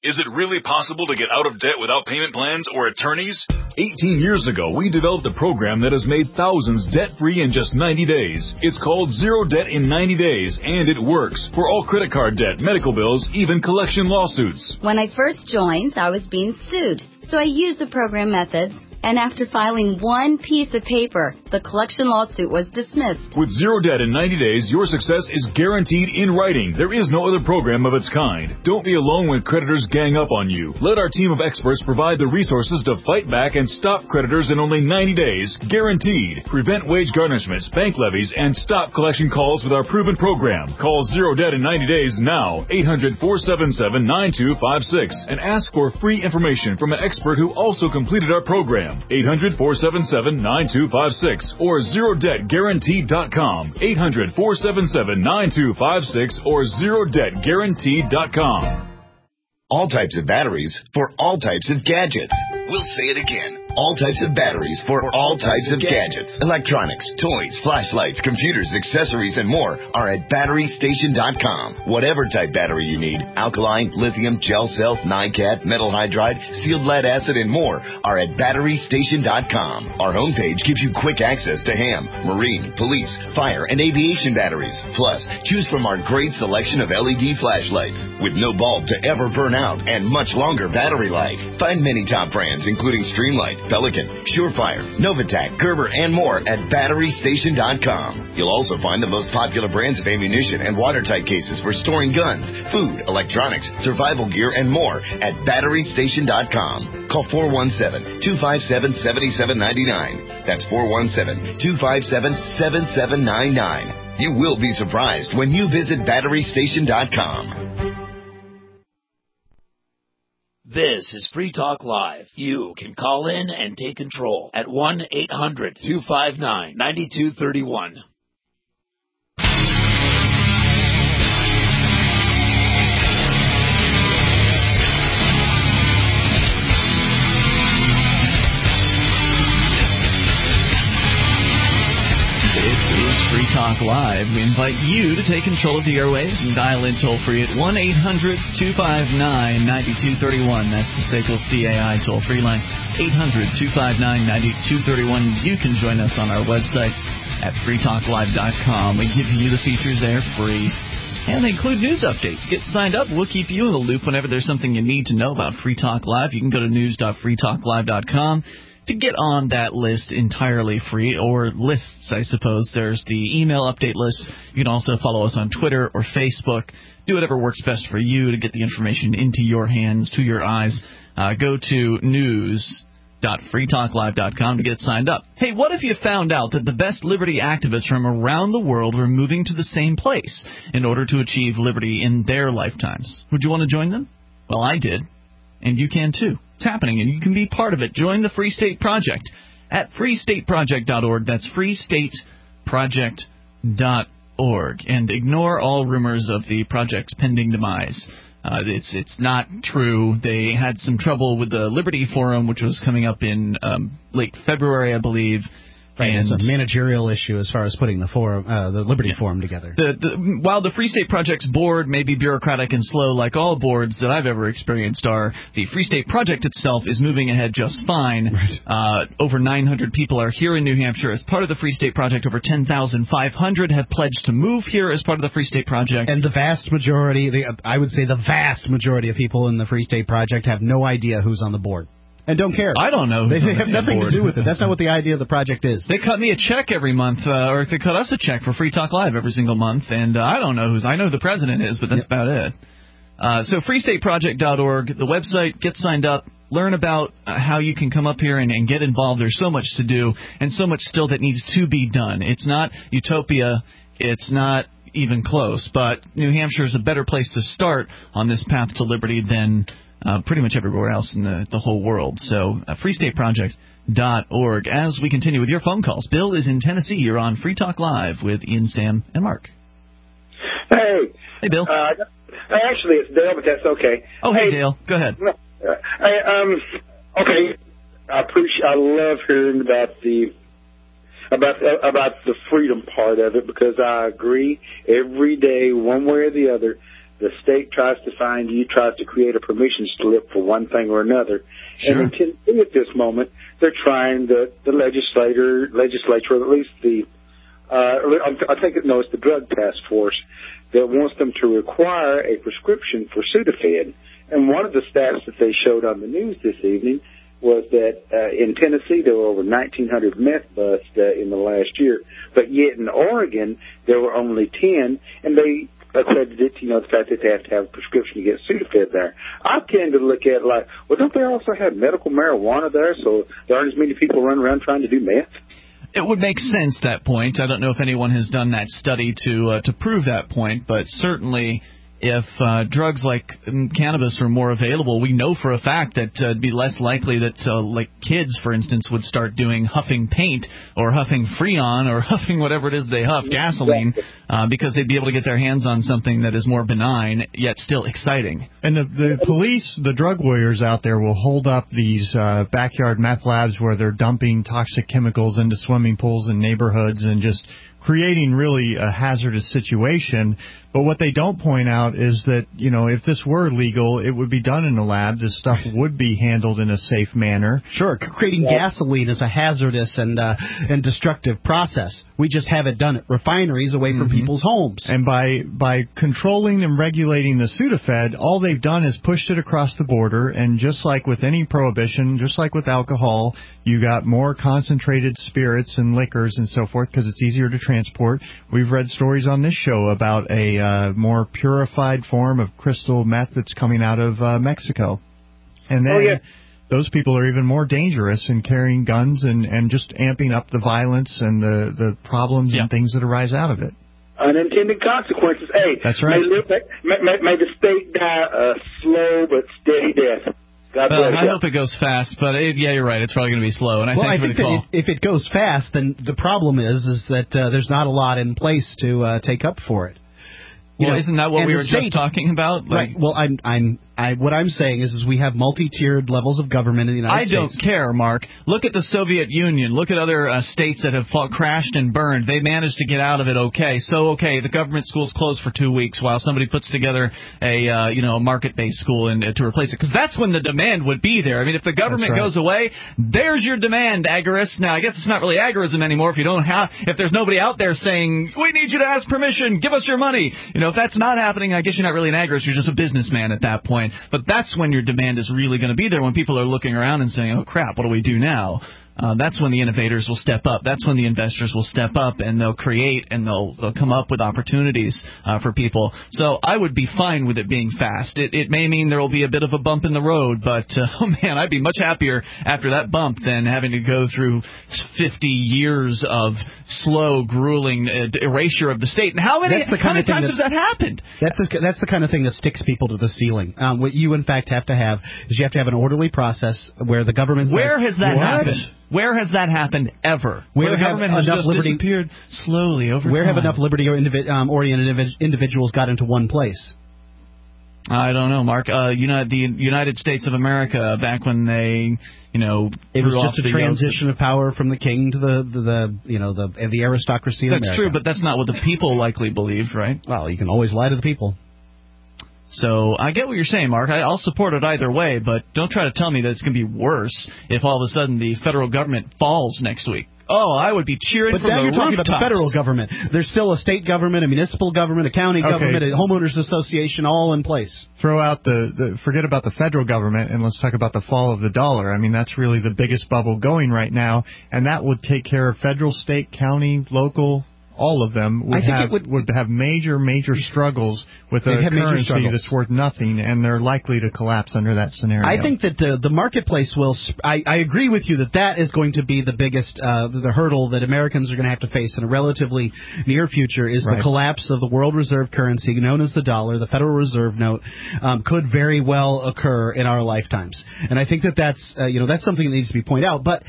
Speaker 14: Is it really possible to get out of debt without payment plans or attorneys? eighteen years ago, we developed a program that has made thousands debt-free in just ninety days. It's called Zero Debt in ninety days, and it works for all credit card debt, medical bills, even collection lawsuits.
Speaker 15: When I first joined, I was being sued, so I used the program methods. And after filing one piece of paper, the collection lawsuit was dismissed.
Speaker 14: With Zero Debt in ninety days, your success is guaranteed in writing. There is no other program of its kind. Don't be alone when creditors gang up on you. Let our team of experts provide the resources to fight back and stop creditors in only ninety days, guaranteed. Prevent wage garnishments, bank levies, and stop collection calls with our proven program. Call Zero Debt in ninety days now, eight hundred, four seven seven, nine two five six, and ask for free information from an expert who also completed our program. eight hundred, four seven seven, nine two five six or zero debt guaranteed dot com. eight hundred, four seven seven, nine two five six or zero debt guaranteed dot com.
Speaker 16: All types of batteries for all types of gadgets. We'll say it again. All types of batteries for all types of gadgets. Electronics, toys, flashlights, computers, accessories, and more are at battery station dot com. Whatever type battery you need, alkaline, lithium, gel cell, NiCad, metal hydride, sealed lead acid, and more are at battery station dot com. Our homepage gives you quick access to ham, marine, police, fire, and aviation batteries. Plus, choose from our great selection of L E D flashlights with no bulb to ever burn out and much longer battery life. Find many top brands including Streamlight, Pelican, Surefire, Novatac, Gerber, and more at battery station dot com. You'll also find the most popular brands of ammunition and watertight cases for storing guns, food, electronics, survival gear, and more at battery station dot com. Call four one seven, two five seven, seven seven nine nine. That's four one seven, two five seven, seven seven nine nine. You will be surprised when you visit battery station dot com.
Speaker 9: This is Free Talk Live. You can call in and take control at one eight hundred, two five nine, nine two three one.
Speaker 1: Free Talk Live. We invite you to take control of the airwaves and dial in toll-free at one eight hundred, two five nine, nine two three one. That's the S A C L C A I toll-free line, eight hundred, two five nine, nine two three one. You can join us on our website at free talk live dot com. We give you the features there free, and they include news updates. Get signed up. We'll keep you in the loop whenever there's something you need to know about Free Talk Live. You can go to news dot free talk live dot com. To get on that list entirely free, or lists, I suppose. There's the email update list. You can also follow us on Twitter or Facebook. Do whatever works best for you to get the information into your hands, to your eyes. Uh, go to news dot free talk live dot com to get signed up. Hey, what if you found out that the best liberty activists from around the world were moving to the same place in order to achieve liberty in their lifetimes? Would you want to join them? Well, I did. And you can too. It's happening, and you can be part of it. Join the Free State Project at free state project dot org. That's free state project dot org. And ignore all rumors of the project's pending demise. Uh, it's it's not true. They had some trouble with the Liberty Forum, which was coming up in um, late February, I believe.
Speaker 3: Right,
Speaker 1: and
Speaker 3: it's a managerial issue as far as putting the forum, uh, the Liberty yeah. Forum together.
Speaker 1: The, the, while the Free State Project's board may be bureaucratic and slow like all boards that I've ever experienced are, the Free State Project itself is moving ahead just fine.
Speaker 3: Right.
Speaker 1: Uh, over nine hundred people are here in New Hampshire as part of the Free State Project. Over ten thousand five hundred have pledged to move here as part of the Free State Project.
Speaker 3: And the vast majority, the, I would say the vast majority of people in the Free State Project have no idea who's on the board. And don't care.
Speaker 1: I don't know.
Speaker 3: They, they have nothing board. to do with it. That's not what the idea of the project is.
Speaker 1: They cut me a check every month, uh, or they cut us a check for Free Talk Live every single month, and uh, I don't know who's. I know who the president is, but that's yep. about it. Uh, so free state project dot org, the website. Get signed up. Learn about uh, how you can come up here and, and get involved. There's so much to do, and so much still that needs to be done. It's not utopia. It's not even close. But New Hampshire is a better place to start on this path to liberty than Uh, pretty much everywhere else in the, the whole world. So, uh, free state project dot org. As we continue with your phone calls, Bill is in Tennessee. You're on Free Talk Live with Ian, Sam, and Mark.
Speaker 17: Hey.
Speaker 1: Hey, Bill.
Speaker 17: Uh, actually, it's Dale, but that's okay.
Speaker 1: Oh, hey, hey Dale. Go ahead.
Speaker 17: Uh, I, um, okay. I appreciate. I love hearing about the about uh, about the freedom part of it, because I agree every day, one way or the other, the state tries to find you, tries to create a permission slip for one thing or another. Sure. And in Tennessee at this moment, they're trying the, the legislator, legislature, or at least the, uh, I think it knows the drug task force that wants them to require a prescription for Sudafed. And one of the stats that they showed on the news this evening was that uh, in Tennessee there were over nineteen hundred meth busts uh, in the last year, but yet in Oregon there were only ten, and they accredited, you know, the fact that they have to have a prescription to get Sudafed there. I tend to look at it like, well, don't they also have medical marijuana there, so there aren't as many people running around trying to do meth?
Speaker 1: It would make sense, that point. I don't know if anyone has done that study to uh, to prove that point, but certainly if uh, drugs like um, cannabis were more available, we know for a fact that uh, it'd be less likely that, uh, like kids, for instance, would start doing huffing paint or huffing Freon or huffing whatever it is they huff, gasoline, uh, because they'd be able to get their hands on something that is more benign yet still exciting.
Speaker 2: And the, the police, the drug warriors out there will hold up these uh, backyard meth labs where they're dumping toxic chemicals into swimming pools in neighborhoods and just creating really a hazardous situation. But what they don't point out is that, you know, if this were legal, it would be done in a lab. This stuff would be handled in a safe manner.
Speaker 3: Sure, creating yeah. gasoline is a hazardous and uh, and destructive process. We just have it done at refineries away from mm-hmm. people's homes.
Speaker 2: And by by controlling and regulating the Sudafed, all they've done is pushed it across the border. And just like with any prohibition, just like with alcohol, you got more concentrated spirits and liquors and so forth because it's easier to transport. We've read stories on this show about a Uh, more purified form of crystal meth that's coming out of uh, Mexico. And then
Speaker 17: oh, yeah.
Speaker 2: those people are even more dangerous in carrying guns and, and just amping up the violence and the, the problems yeah. and things that arise out of it.
Speaker 17: Unintended consequences. Hey,
Speaker 2: that's right.
Speaker 17: May, may, may, may the state die a slow but steady death. God bless
Speaker 1: uh, I
Speaker 17: you.
Speaker 1: hope it goes fast, but it, yeah, you're right. It's probably going to be slow. And I
Speaker 3: well,
Speaker 1: thank
Speaker 3: I
Speaker 1: you
Speaker 3: think
Speaker 1: for the call.
Speaker 3: that it, if it goes fast, then the problem is is that uh, there's not a lot in place to uh, take up for it. You
Speaker 1: well,
Speaker 3: know,
Speaker 1: isn't that what we were
Speaker 3: state,
Speaker 1: just talking about?
Speaker 3: right.
Speaker 1: Like,
Speaker 3: Well, I'm, I'm, I, what I'm saying is, is we have multi-tiered levels of government in the United
Speaker 1: I
Speaker 3: States.
Speaker 1: I don't care, Mark. Look at the Soviet Union. Look at other uh, states that have fought, crashed and burned. They managed to get out of it okay. So, okay, the government school's closed for two weeks while somebody puts together a, uh, you know, a market-based school and, uh, to replace it. Because that's when the demand would be there. I mean, if the government right. goes away, there's your demand, agorists. Now, I guess it's not really agorism anymore if you don't have, if there's nobody out there saying, we need you to ask permission, give us your money. You know, if that's not happening, I guess you're not really an agorist. You're just a businessman at that point. But that's when your demand is really going to be there, when people are looking around and saying, oh, crap, what do we do now? Uh, that's when the innovators will step up. That's when the investors will step up, and they'll create and they'll, they'll come up with opportunities uh, for people. So I would be fine with it being fast. It, it may mean there will be a bit of a bump in the road, but, uh, oh, man, I'd be much happier after that bump than having to go through fifty years of slow, grueling uh, erasure of the state. And how many,
Speaker 3: that's the
Speaker 1: how
Speaker 3: kind
Speaker 1: many
Speaker 3: of thing
Speaker 1: times has that happened?
Speaker 3: That's the, that's the kind of thing that sticks people to the ceiling. Um, what you, in fact, have to have is you have to have an orderly process where the government
Speaker 1: Where
Speaker 3: says,
Speaker 1: has that
Speaker 3: what?
Speaker 1: happened? Where has that happened ever?
Speaker 3: Where,
Speaker 1: where the government has
Speaker 3: enough
Speaker 1: just
Speaker 3: liberty,
Speaker 1: disappeared slowly over
Speaker 3: where
Speaker 1: time.
Speaker 3: have enough liberty-oriented um, oriented individuals got into one place?
Speaker 1: I don't know, Mark. Uh, United, the United States of America, back when they, you know,
Speaker 3: it was just a
Speaker 1: the
Speaker 3: transition of power from the king to the, the, the you know, the the aristocracy in
Speaker 1: That's
Speaker 3: America.
Speaker 1: true, but that's not what the people likely believed, right?
Speaker 3: Well, you can always lie to the people.
Speaker 1: So I get what you're saying, Mark. I'll support it either way, but don't try to tell me that it's going to be worse if all of a sudden the federal government falls next week. Oh, I would be cheering
Speaker 3: but
Speaker 1: from
Speaker 3: now
Speaker 1: the
Speaker 3: you're talking
Speaker 1: rooftops.
Speaker 3: about the federal government. There's still a state government, a municipal government, a county
Speaker 2: okay.
Speaker 3: government, a homeowners association, all in place.
Speaker 2: Throw out the, the forget about the federal government and let's talk about the fall of the dollar. I mean, that's really the biggest bubble going right now, and that would take care of federal, state, county, local. All of them would
Speaker 3: I think
Speaker 2: have
Speaker 3: it would,
Speaker 2: would have major, major struggles with a currency that's worth nothing, and they're likely to collapse under that scenario.
Speaker 3: I think that uh, the marketplace will. Sp- I, I agree with you that that is going to be the biggest, uh, the hurdle that Americans are going to have to face in a relatively near future is right. the collapse of the world reserve currency known as the dollar. The Federal Reserve note um, could very well occur in our lifetimes, and I think that that's uh, you know that's something that needs to be pointed out, but.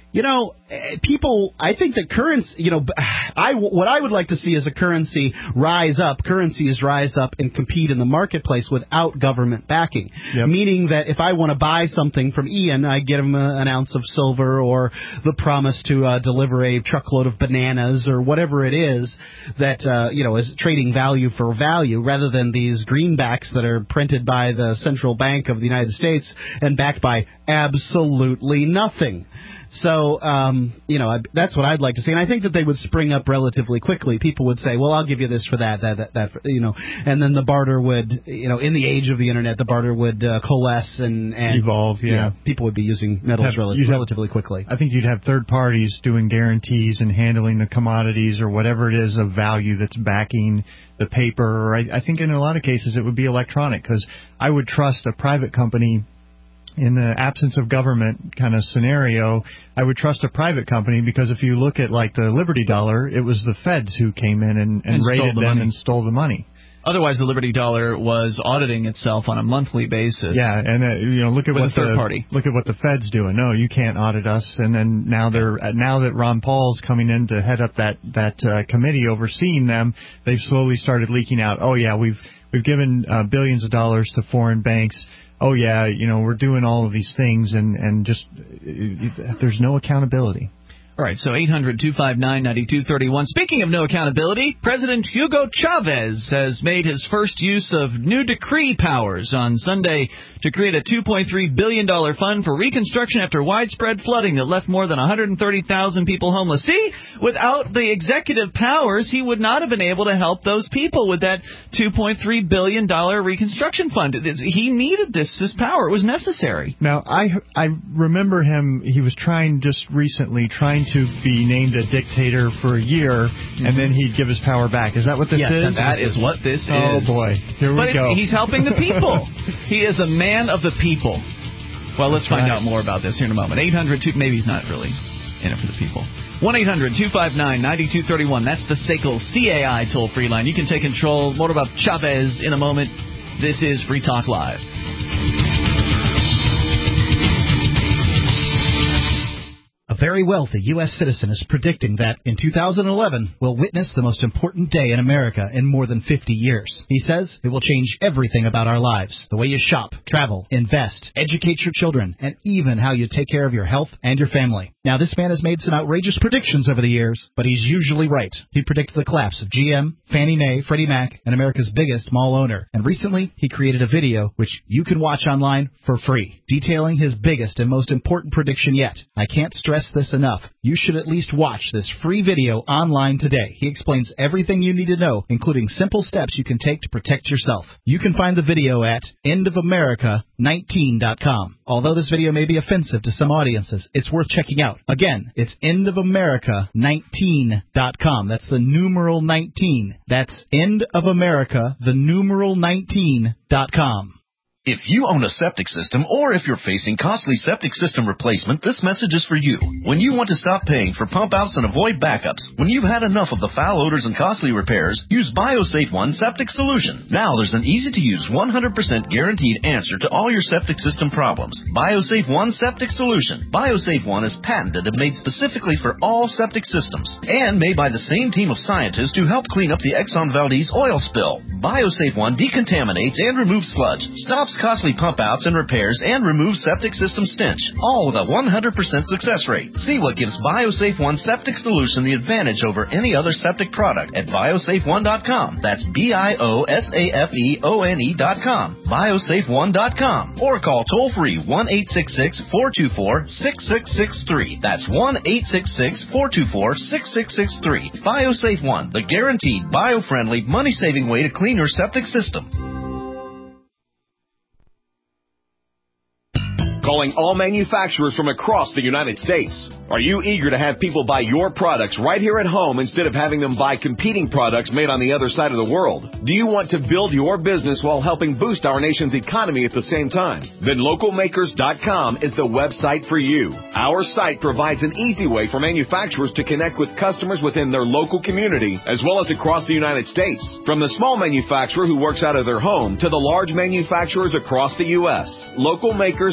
Speaker 3: You know, people, I think that currency, you know, I, what I would like to see is a currency rise up, currencies rise up and compete in the marketplace without government backing. Yep. Meaning that if I want to buy something from Ian, I get him a, an ounce of silver or the promise to uh, deliver a truckload of bananas or whatever it is that, uh, you know, is trading value for value rather than these greenbacks that are printed by the Central Bank of the United States and backed by absolutely nothing. So, um, you know, I, that's what I'd like to see. And I think that they would spring up relatively quickly. People would say, well, I'll give you this for that, that, that, that, you know, and then the barter would, you know, in the age of the Internet, the barter would uh, coalesce and, and
Speaker 2: evolve, yeah.
Speaker 3: You know, people would be using metals
Speaker 2: have,
Speaker 3: rel- relatively
Speaker 2: have,
Speaker 3: quickly.
Speaker 2: I think you'd have third parties doing guarantees and handling the commodities or whatever it is of value that's backing the paper. Or I, I think in a lot of cases it would be electronic, because I would trust a private company. In the absence of government kind of scenario, I would trust a private company, because if you look at like the Liberty Dollar, it was the feds who came in and, and,
Speaker 1: and
Speaker 2: raided
Speaker 1: the
Speaker 2: them
Speaker 1: money.
Speaker 2: and stole the money.
Speaker 1: Otherwise, the Liberty Dollar was auditing itself on a monthly basis.
Speaker 2: Yeah, and uh, you know, look at
Speaker 1: with
Speaker 2: what
Speaker 1: a third
Speaker 2: the
Speaker 1: party.
Speaker 2: look at what the Fed's doing. No, you can't audit us. And then now they're now that Ron Paul's coming in to head up that that uh, committee overseeing them, they've slowly started leaking out. Oh yeah, we've we've given uh, billions of dollars to foreign banks. Oh, yeah, you know, we're doing all of these things, and, and just uh, there's no accountability.
Speaker 1: All right, so eight hundred two five nine nine two three one. Speaking of no accountability, President Hugo Chavez has made his first use of new decree powers on Sunday to create a two point three billion dollars fund for reconstruction after widespread flooding that left more than one hundred thirty thousand people homeless. See, without the executive powers, he would not have been able to help those people with that two point three billion dollars reconstruction fund. He needed this, this power. It was necessary.
Speaker 2: Now, I, I remember him, he was trying just recently, trying to be named a dictator for a year, mm-hmm. and then he'd give his power back. Is that what this
Speaker 1: yes,
Speaker 2: is?
Speaker 1: That is what this is.
Speaker 2: Oh, boy. Here
Speaker 1: but
Speaker 2: we go.
Speaker 1: He's helping the people. He is a man of the people. Well, let's
Speaker 2: That's
Speaker 1: find
Speaker 2: right.
Speaker 1: out more about this here in a moment. eight hundred two Maybe he's not really in it for the people. one eight hundred two five nine nine two three one. That's the S A C L C A I toll-free line. You can take control. More about Chavez in a moment. This is Free Talk Live.
Speaker 3: A very wealthy U S citizen is predicting that in two thousand eleven we'll witness the most important day in America in more than fifty years. He says it will change everything about our lives, the way you shop, travel, invest, educate your children, and even how you take care of your health and your family. Now, this man has made some outrageous predictions over the years, but he's usually right. He predicted the collapse of G M, Fannie Mae, Freddie Mac, and America's biggest mall owner. And recently, he created a video which you can watch online for free, detailing his biggest and most important prediction yet. I can't stress this enough. You should at least watch this free video online today. He explains everything you need to know, including simple steps you can take to protect yourself. You can find the video at end of america nineteen dot com. Although this video may be offensive to some audiences, it's worth checking out. Again, it's end of america nineteen dot com. That's the numeral nineteen. That's end of america, the numeral nineteen dot com.
Speaker 18: If you own a septic system, or if you're facing costly septic system replacement, this message is for you. When you want to stop paying for pump outs and avoid backups, when you've had enough of the foul odors and costly repairs, use BioSafe One Septic Solution. Now there's an easy-to-use, one hundred percent guaranteed answer to all your septic system problems. BioSafe One Septic Solution. BioSafe One is patented and made specifically for all septic systems, and made by the same team of scientists who helped clean up the Exxon Valdez oil spill. BioSafe One decontaminates and removes sludge, stops costly pump outs and repairs, and removes septic system stench, all with a one hundred percent success rate. See what gives BioSafe One Septic Solution the advantage over any other septic product at biosafe one dot com. That's B I O S A F E O N E dot com. biosafe one dot com. Or call toll-free one eight six six four two four six six six three. That's one eight six six four two four six six six three. BioSafe One, the guaranteed, bio-friendly, money-saving way to clean your septic system.
Speaker 19: Calling all manufacturers from across the United States. Are you eager to have people buy your products right here at home instead of having them buy competing products made on the other side of the world? Do you want to build your business while helping boost our nation's economy at the same time? Then local makers dot com is the website for you. Our site provides an easy way for manufacturers to connect with customers within their local community as well as across the United States. From the small manufacturer who works out of their home to the large manufacturers across the U S. local makers dot com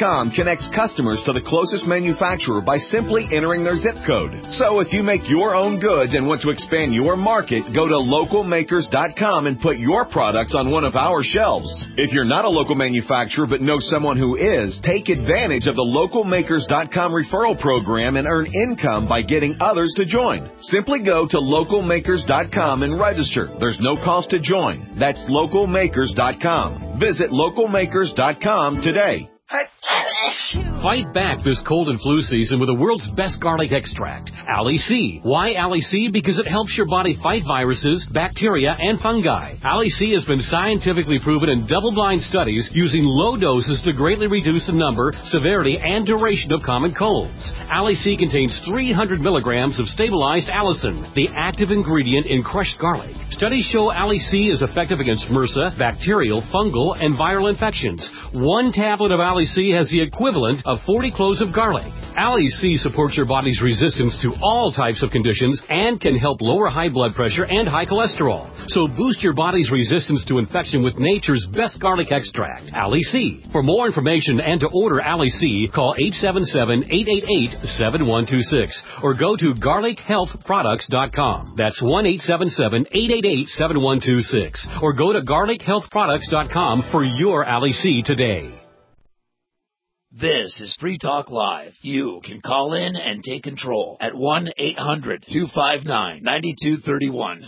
Speaker 19: com connects customers to the closest manufacturer by simply entering their zip code. So if you make your own goods and want to expand your market, go to local makers dot com and put your products on one of our shelves. If you're not a local manufacturer but know someone who is, take advantage of the local makers dot com referral program and earn income by getting others to join. Simply go to local makers dot com and register. There's no cost to join. That's local makers dot com. Visit local makers dot com today.
Speaker 5: Fight back this cold and flu season with the world's best garlic extract, Ali C. Why Ali C? Because it helps your body fight viruses, bacteria, and fungi. Ali C has been scientifically proven in double-blind studies using low doses to greatly reduce the number, severity, and duration of common colds. Ali C contains three hundred milligrams of stabilized allicin, the active ingredient in crushed garlic. Studies show Ali C is effective against MRSA, bacterial, fungal, and viral infections. One tablet of Ali C has the equivalent of forty cloves of garlic. Ali C supports your body's resistance to all types of conditions and can help lower high blood pressure and high cholesterol. So boost your body's resistance to infection with nature's best garlic extract, Ali C. For more information and to order Ali C, call eight seven seven, eight eight eight, seven one two six or go to garlic health products dot com. That's one eight seven seven, eight eight eight, seven one two six or go to garlic health products dot com for your Ali C today.
Speaker 9: This is Free Talk Live. You can call in and take control at one eight hundred, two five nine, nine two three one.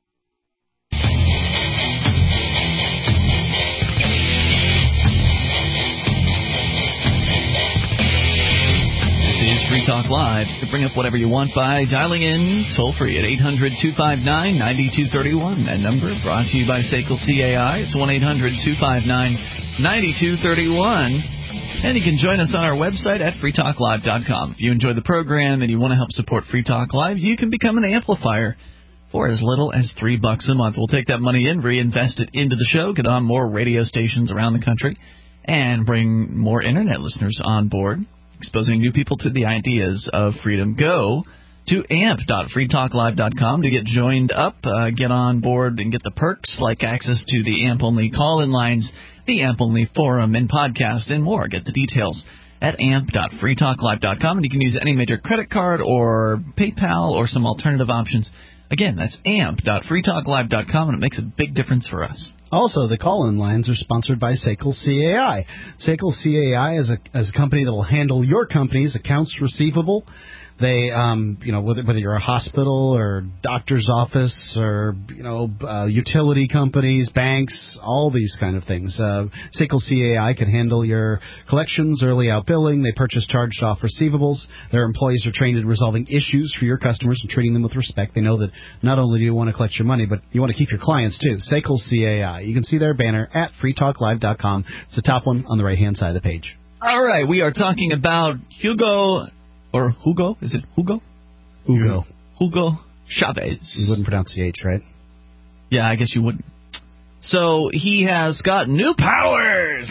Speaker 1: This is Free Talk Live. You can bring up whatever you want by dialing in toll-free at eight hundred, two five nine, nine two three one. That number brought to you by S A C L C A I. It's one eight hundred, two five nine, nine two three one. And you can join us on our website at free talk live dot com. If you enjoy the program and you want to help support Free Talk Live, you can become an amplifier for as little as three bucks a month. We'll take that money in, reinvest it into the show, get on more radio stations around the country, and bring more Internet listeners on board, exposing new people to the ideas of freedom. Go to amp dot free talk live dot com to get joined up, uh, get on board, and get the perks like access to the A M P-only call-in lines, the A M P-only forum and podcast, and more. Get the details at amp dot free talk live dot com, and you can use any major credit card or PayPal or some alternative options. Again, that's amp dot free talk live dot com, and it makes a big difference for us.
Speaker 3: Also, the call-in lines are sponsored by S A C L C A I. S A C L C A I is a, is a company that will handle your company's accounts receivable. They, um, you know, whether, whether you're a hospital or doctor's office or, you know, uh, utility companies, banks, all these kind of things. Uh, S A C L C A I can handle your collections, early out billing. They purchase charged off receivables. Their employees are trained in resolving issues for your customers and treating them with respect. They know that not only do you want to collect your money, but you want to keep your clients too. S A C L C A I. You can see their banner at free talk live dot com. It's the top one on the right-hand side of the page.
Speaker 1: All right, we are talking about Hugo... Or Hugo? Is it Hugo?
Speaker 3: Hugo.
Speaker 1: Hugo Chavez.
Speaker 3: You wouldn't pronounce the H, right?
Speaker 1: Yeah, I guess you wouldn't. So he has got new powers.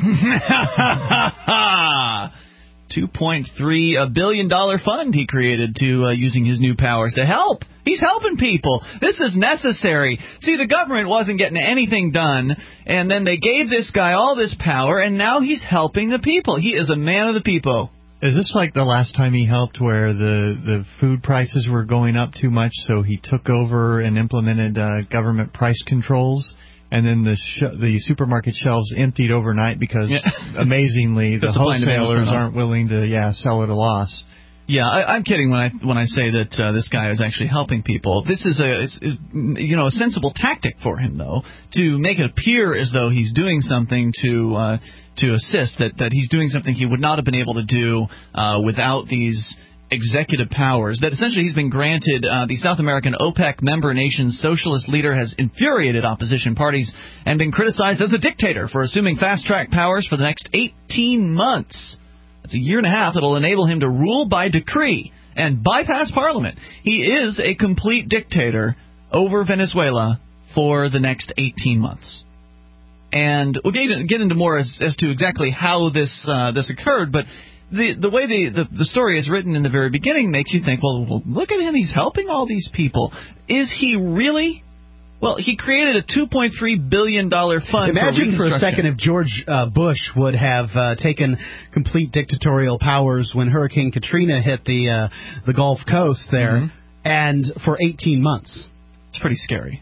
Speaker 1: two point three billion dollars fund he created to uh, using his new powers to help. He's helping people. This is necessary. See, the government wasn't getting anything done, and then they gave this guy all this power, and now he's helping the people. He is a man of the people.
Speaker 2: Is this like the last time he helped where the, the food prices were going up too much, so he took over and implemented uh, government price controls, and then the sh- the supermarket shelves emptied overnight because, yeah. amazingly, the wholesalers aren't willing to yeah sell at a loss?
Speaker 1: Yeah, I, I'm kidding when I when I say that uh, this guy is actually helping people. This is a it's, it's, you know a sensible tactic for him, though, to make it appear as though he's doing something to uh, to assist, that, that he's doing something he would not have been able to do uh, without these executive powers that essentially he's been granted. Uh, the South American OPEC member nation's socialist leader has infuriated opposition parties and been criticized as a dictator for assuming fast-track powers for the next eighteen months. It's a year and a half that will enable him to rule by decree and bypass Parliament. He is a complete dictator over Venezuela for the next eighteen months. And we'll get, get into more as, as to exactly how this uh, this occurred, but the the way the, the, the story is written in the very beginning makes you think, well, well, look at him. He's helping all these people. Is he really Well, he created a two point three billion dollars fund.
Speaker 3: Imagine
Speaker 1: for,
Speaker 3: for a second if George uh, Bush would have uh, taken complete dictatorial powers when Hurricane Katrina hit the uh, the Gulf Coast there, mm-hmm. and for eighteen months.
Speaker 1: It's pretty scary.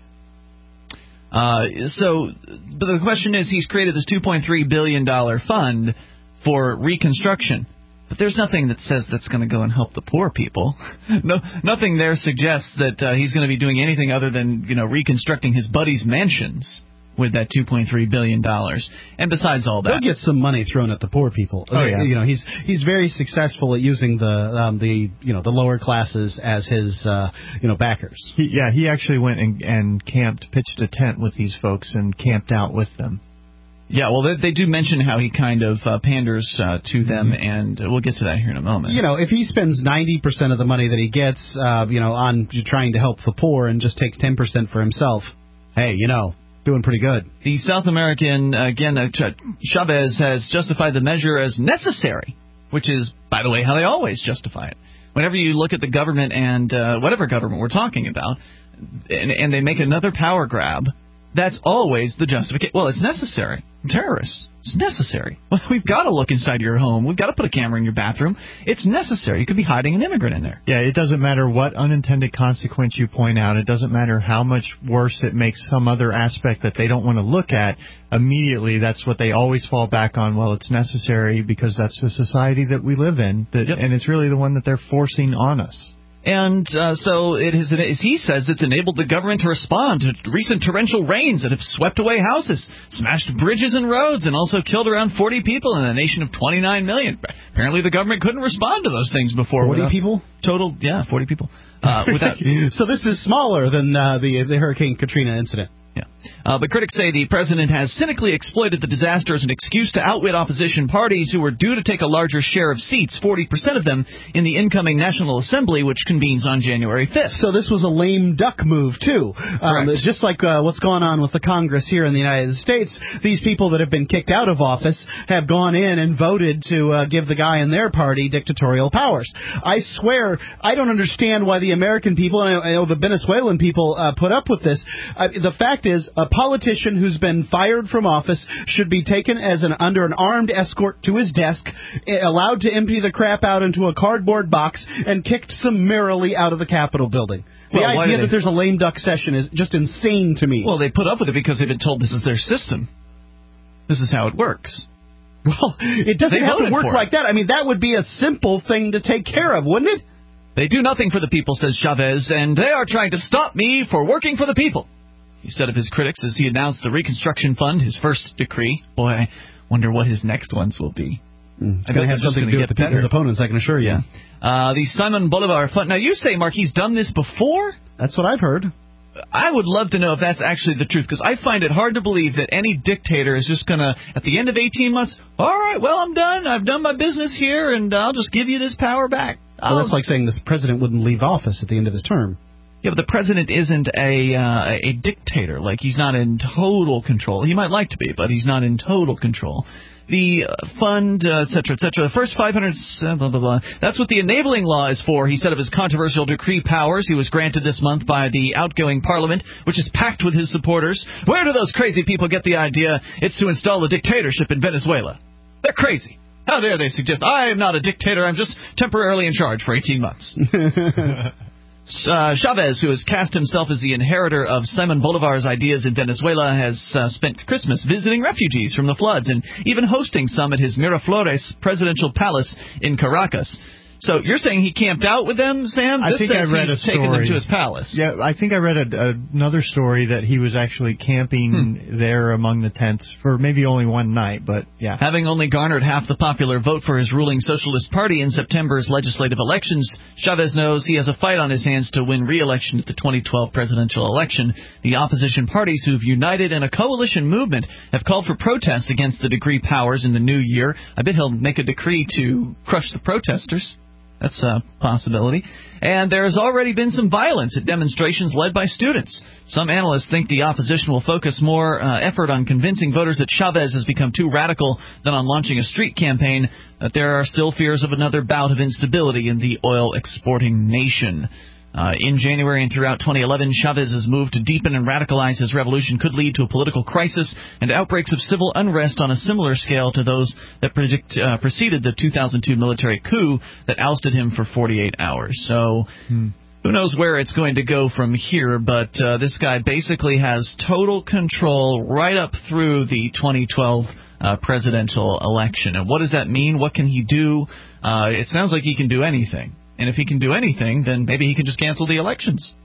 Speaker 1: Uh, so, but the question is, he's created this two point three billion dollars fund for reconstruction. But there's nothing that says that's going to go and help the poor people. No, nothing there suggests that uh, he's going to be doing anything other than, you know, reconstructing his buddies' mansions with that two point three billion dollars. And besides all that,
Speaker 3: they'll get some money thrown at the poor people.
Speaker 1: Oh, yeah.
Speaker 3: You know, he's he's very successful at using the um, the you know the lower classes as his uh, you know backers.
Speaker 2: He, yeah, he actually went and, and camped, pitched a tent with these folks and camped out with them.
Speaker 1: Yeah, well, they, they do mention how he kind of uh, panders uh, to them, and we'll get to that here in a moment.
Speaker 3: You know, if he spends ninety percent of the money that he gets, uh, you know, on trying to help the poor and just takes ten percent for himself, hey, you know, doing pretty good.
Speaker 1: The South American, again, uh, Chavez has justified the measure as necessary, which is, by the way, how they always justify it. Whenever you look at the government and uh, whatever government we're talking about, and, and they make another power grab, that's always the justification. Well, it's necessary. Terrorists. It's necessary. Well, we've got to look inside your home. We've got to put a camera in your bathroom. It's necessary. You could be hiding an immigrant in there.
Speaker 2: Yeah, it doesn't matter what unintended consequence you point out. It doesn't matter how much worse it makes some other aspect that they don't want to look at. Immediately, that's what they always fall back on. Well, it's necessary because that's the society that we live in, that, yep. and it's really the one that they're forcing on us.
Speaker 1: And uh, so it has, as he says, it's enabled the government to respond to recent torrential rains that have swept away houses, smashed bridges and roads, and also killed around forty people in a nation of twenty-nine million. Apparently the government couldn't respond to those things before.
Speaker 3: forty people?
Speaker 1: Total, yeah, forty people. Uh, without,
Speaker 3: so this is smaller than uh, the, the Hurricane Katrina incident.
Speaker 1: Yeah. Uh, but critics say the president has cynically exploited the disaster as an excuse to outwit opposition parties who were due to take a larger share of seats, forty percent of them, in the incoming National Assembly, which convenes on January fifth.
Speaker 3: So this was a lame duck move, too. Um, just like uh, what's going on with the Congress here in the United States, these people that have been kicked out of office have gone in and voted to uh, give the guy in their party dictatorial powers. I swear, I don't understand why the American people, and I know the Venezuelan people, uh, put up with this. Uh, the fact is, a politician who's been fired from office should be taken as an under an armed escort to his desk, allowed to empty the crap out into a cardboard box, and kicked summarily out of the Capitol building. The well, idea that there's a lame duck session is just insane to me.
Speaker 1: Well, they put up with it because they've been told this is their system. This is how it works.
Speaker 3: Well, it doesn't they have to work like that. I mean, that would be a simple thing to take care of, wouldn't it?
Speaker 1: They do nothing for the people, says Chavez, and they are trying to stop me for working for the people. He said of his critics as he announced the Reconstruction Fund, his first decree. Boy, I wonder what his next ones will be.
Speaker 3: Mm, it's going to have something to do with the his opponents, I can assure you.
Speaker 1: Yeah. Uh, the Simon Bolivar Fund. Now, you say, Mark, he's done this before?
Speaker 3: That's what I've heard.
Speaker 1: I would love to know if that's actually the truth, because I find it hard to believe that any dictator is just going to, at the end of eighteen months, all right, well, I'm done. I've done my business here, and I'll just give you this power back.
Speaker 3: Well, that's like saying this president wouldn't leave office at the end of his term.
Speaker 1: Yeah, but the president isn't a uh, a dictator. Like, he's not in total control. He might like to be, but he's not in total control. The uh, fund, uh, et cetera, et cetera, the first five hundred, uh, blah, blah, blah. That's what the enabling law is for, he said of his controversial decree powers he was granted this month by the outgoing parliament, which is packed with his supporters. Where do those crazy people get the idea it's to install a dictatorship in Venezuela? They're crazy. How dare they suggest, I am not a dictator, I'm just temporarily in charge for eighteen months. Uh, Chavez, who has cast himself as the inheritor of Simon Bolivar's ideas in Venezuela, has uh, spent Christmas visiting refugees from the floods and even hosting some at his Miraflores presidential palace in Caracas. So you're saying he camped out with them, Sam?
Speaker 2: I
Speaker 1: this
Speaker 2: think
Speaker 1: says
Speaker 2: I read
Speaker 1: he's
Speaker 2: a story.
Speaker 1: taken them to his palace.
Speaker 2: Yeah, I think I read a, a, another story that he was actually camping hmm. there among the tents for maybe only one night, but yeah.
Speaker 1: Having only garnered half the popular vote for his ruling Socialist Party in September's legislative elections, Chavez knows he has a fight on his hands to win re-election at the twenty twelve presidential election. The opposition parties who've united in a coalition movement have called for protests against the decree powers in the new year. I bet he'll make a decree to crush the protesters. That's a possibility. And there has already been some violence at demonstrations led by students. Some analysts think the opposition will focus more uh, effort on convincing voters that Chavez has become too radical than on launching a street campaign, that there are still fears of another bout of instability in the oil-exporting nation. Uh, in January and throughout twenty eleven, Chavez's move to deepen and radicalize his revolution could lead to a political crisis and outbreaks of civil unrest on a similar scale to those that predict, uh, preceded the two thousand two military coup that ousted him for forty-eight hours. So... Hmm. Who knows where it's going to go from here, but uh, this guy basically has total control right up through the twenty twelve uh, presidential election. And what does that mean? What can he do? Uh, it sounds like he can do anything. And if he can do anything, then maybe he can just cancel the elections.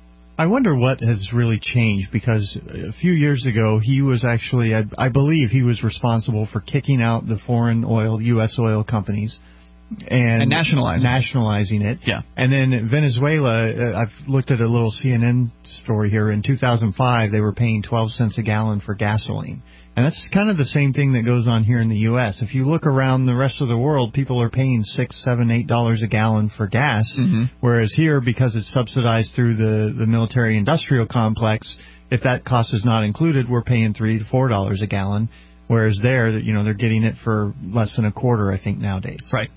Speaker 2: I wonder what has really changed, because a few years ago he was actually, I, I believe he was responsible for kicking out the foreign oil, U S oil companies. And,
Speaker 1: and nationalizing.
Speaker 2: nationalizing it.
Speaker 1: Yeah.
Speaker 2: And then Venezuela, uh, I've looked at a little C N N story here. In two thousand five, they were paying twelve cents a gallon for gasoline. And that's kind of the same thing that goes on here in the U S. If you look around the rest of the world, people are paying six, seven, eight dollars a gallon for gas.
Speaker 1: Mm-hmm.
Speaker 2: Whereas here, because it's subsidized through the, the military-industrial complex, if that cost is not included, we're paying three to four dollars a gallon. Whereas there, you know, they're getting it for less than a quarter, I think, nowadays.
Speaker 1: Right.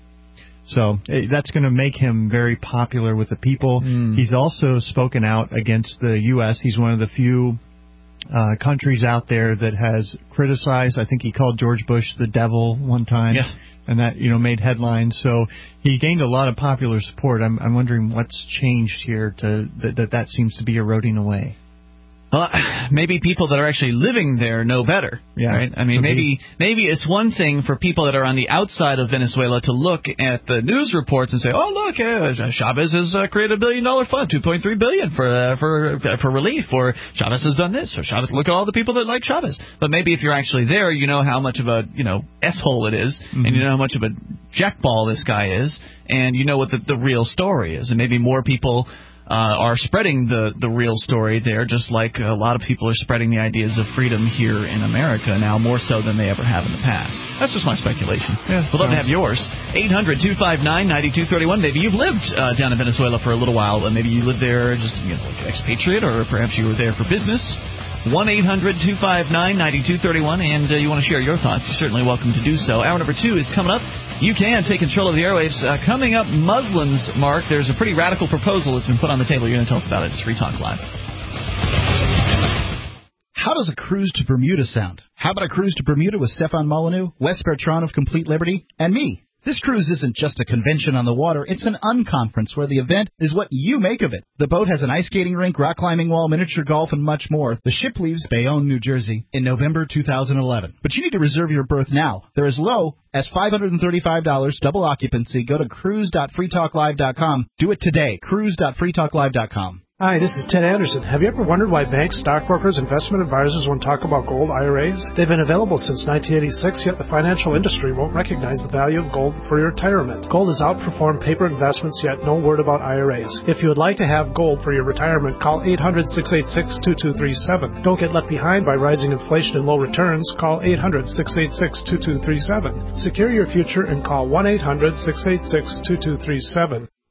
Speaker 2: So that's going to make him very popular with the people.
Speaker 1: Mm.
Speaker 2: He's also spoken out against the U S. He's one of the few uh, countries out there that has criticized. I think he called George Bush the devil one time.
Speaker 1: Yeah.
Speaker 2: And that, you know, made headlines. So he gained a lot of popular support. I'm, I'm wondering what's changed here to that, that that seems to be eroding away.
Speaker 1: Well, maybe people that are actually living there know better,
Speaker 2: yeah.
Speaker 1: right? I mean,
Speaker 2: Okay.
Speaker 1: maybe maybe it's one thing for people that are on the outside of Venezuela to look at the news reports and say, "Oh, look, uh, Chavez has uh, created a billion-dollar fund, two point three billion for uh, for for relief," or Chavez has done this, or Chavez. Look at all the people that like Chavez. But maybe if you're actually there, you know how much of a you know s-hole it is, mm-hmm. and you know how much of a jackball this guy is, and you know what the, the real story is, and maybe more people. Uh, are spreading the, the real story there, just like a lot of people are spreading the ideas of freedom here in America now, more so than they ever have in the past. That's just my speculation.
Speaker 2: Yeah,
Speaker 1: We'd love to have yours. eight hundred, two five nine, nine two three one. Maybe you've lived uh, down in Venezuela for a little while. Maybe you lived there just, you know, like expatriate, or perhaps you were there for business. one eight hundred, two five nine, nine two three one, and uh, you want to share your thoughts, you're certainly welcome to do so. Hour number two is coming up. You can take control of the airwaves. Uh, coming up, Muslims, Mark. There's a pretty radical proposal that's been put on the table. You're going to tell us about it. It's Free Talk Live.
Speaker 20: How does a cruise to Bermuda sound? How about a cruise to Bermuda with Stefan Molyneux, Wes Bertrand of Complete Liberty, and me? This cruise isn't just a convention on the water, it's an unconference where the event is what you make of it. The boat has an ice skating rink, rock climbing wall, miniature golf, and much more. The ship leaves Bayonne, New Jersey in November two thousand eleven. But you need to reserve your berth now. They're as low as five hundred thirty-five dollars, double occupancy. Go to cruise dot free talk live dot com. Do it today, cruise dot free talk live dot com.
Speaker 21: Hi, this is Ted Anderson. Have you ever wondered why banks, stockbrokers, investment advisors won't talk about gold I R As? They've been available since nineteen eighty-six, yet the financial industry won't recognize the value of gold for your retirement. Gold has outperformed paper investments, yet no word about I R As. If you would like to have gold for your retirement, call eight hundred, six eight six, two two three seven. Don't get left behind by rising inflation and low returns. Call eight hundred, six eight six, two two three seven. Secure your future and call one eight hundred, six eight six, two two three seven.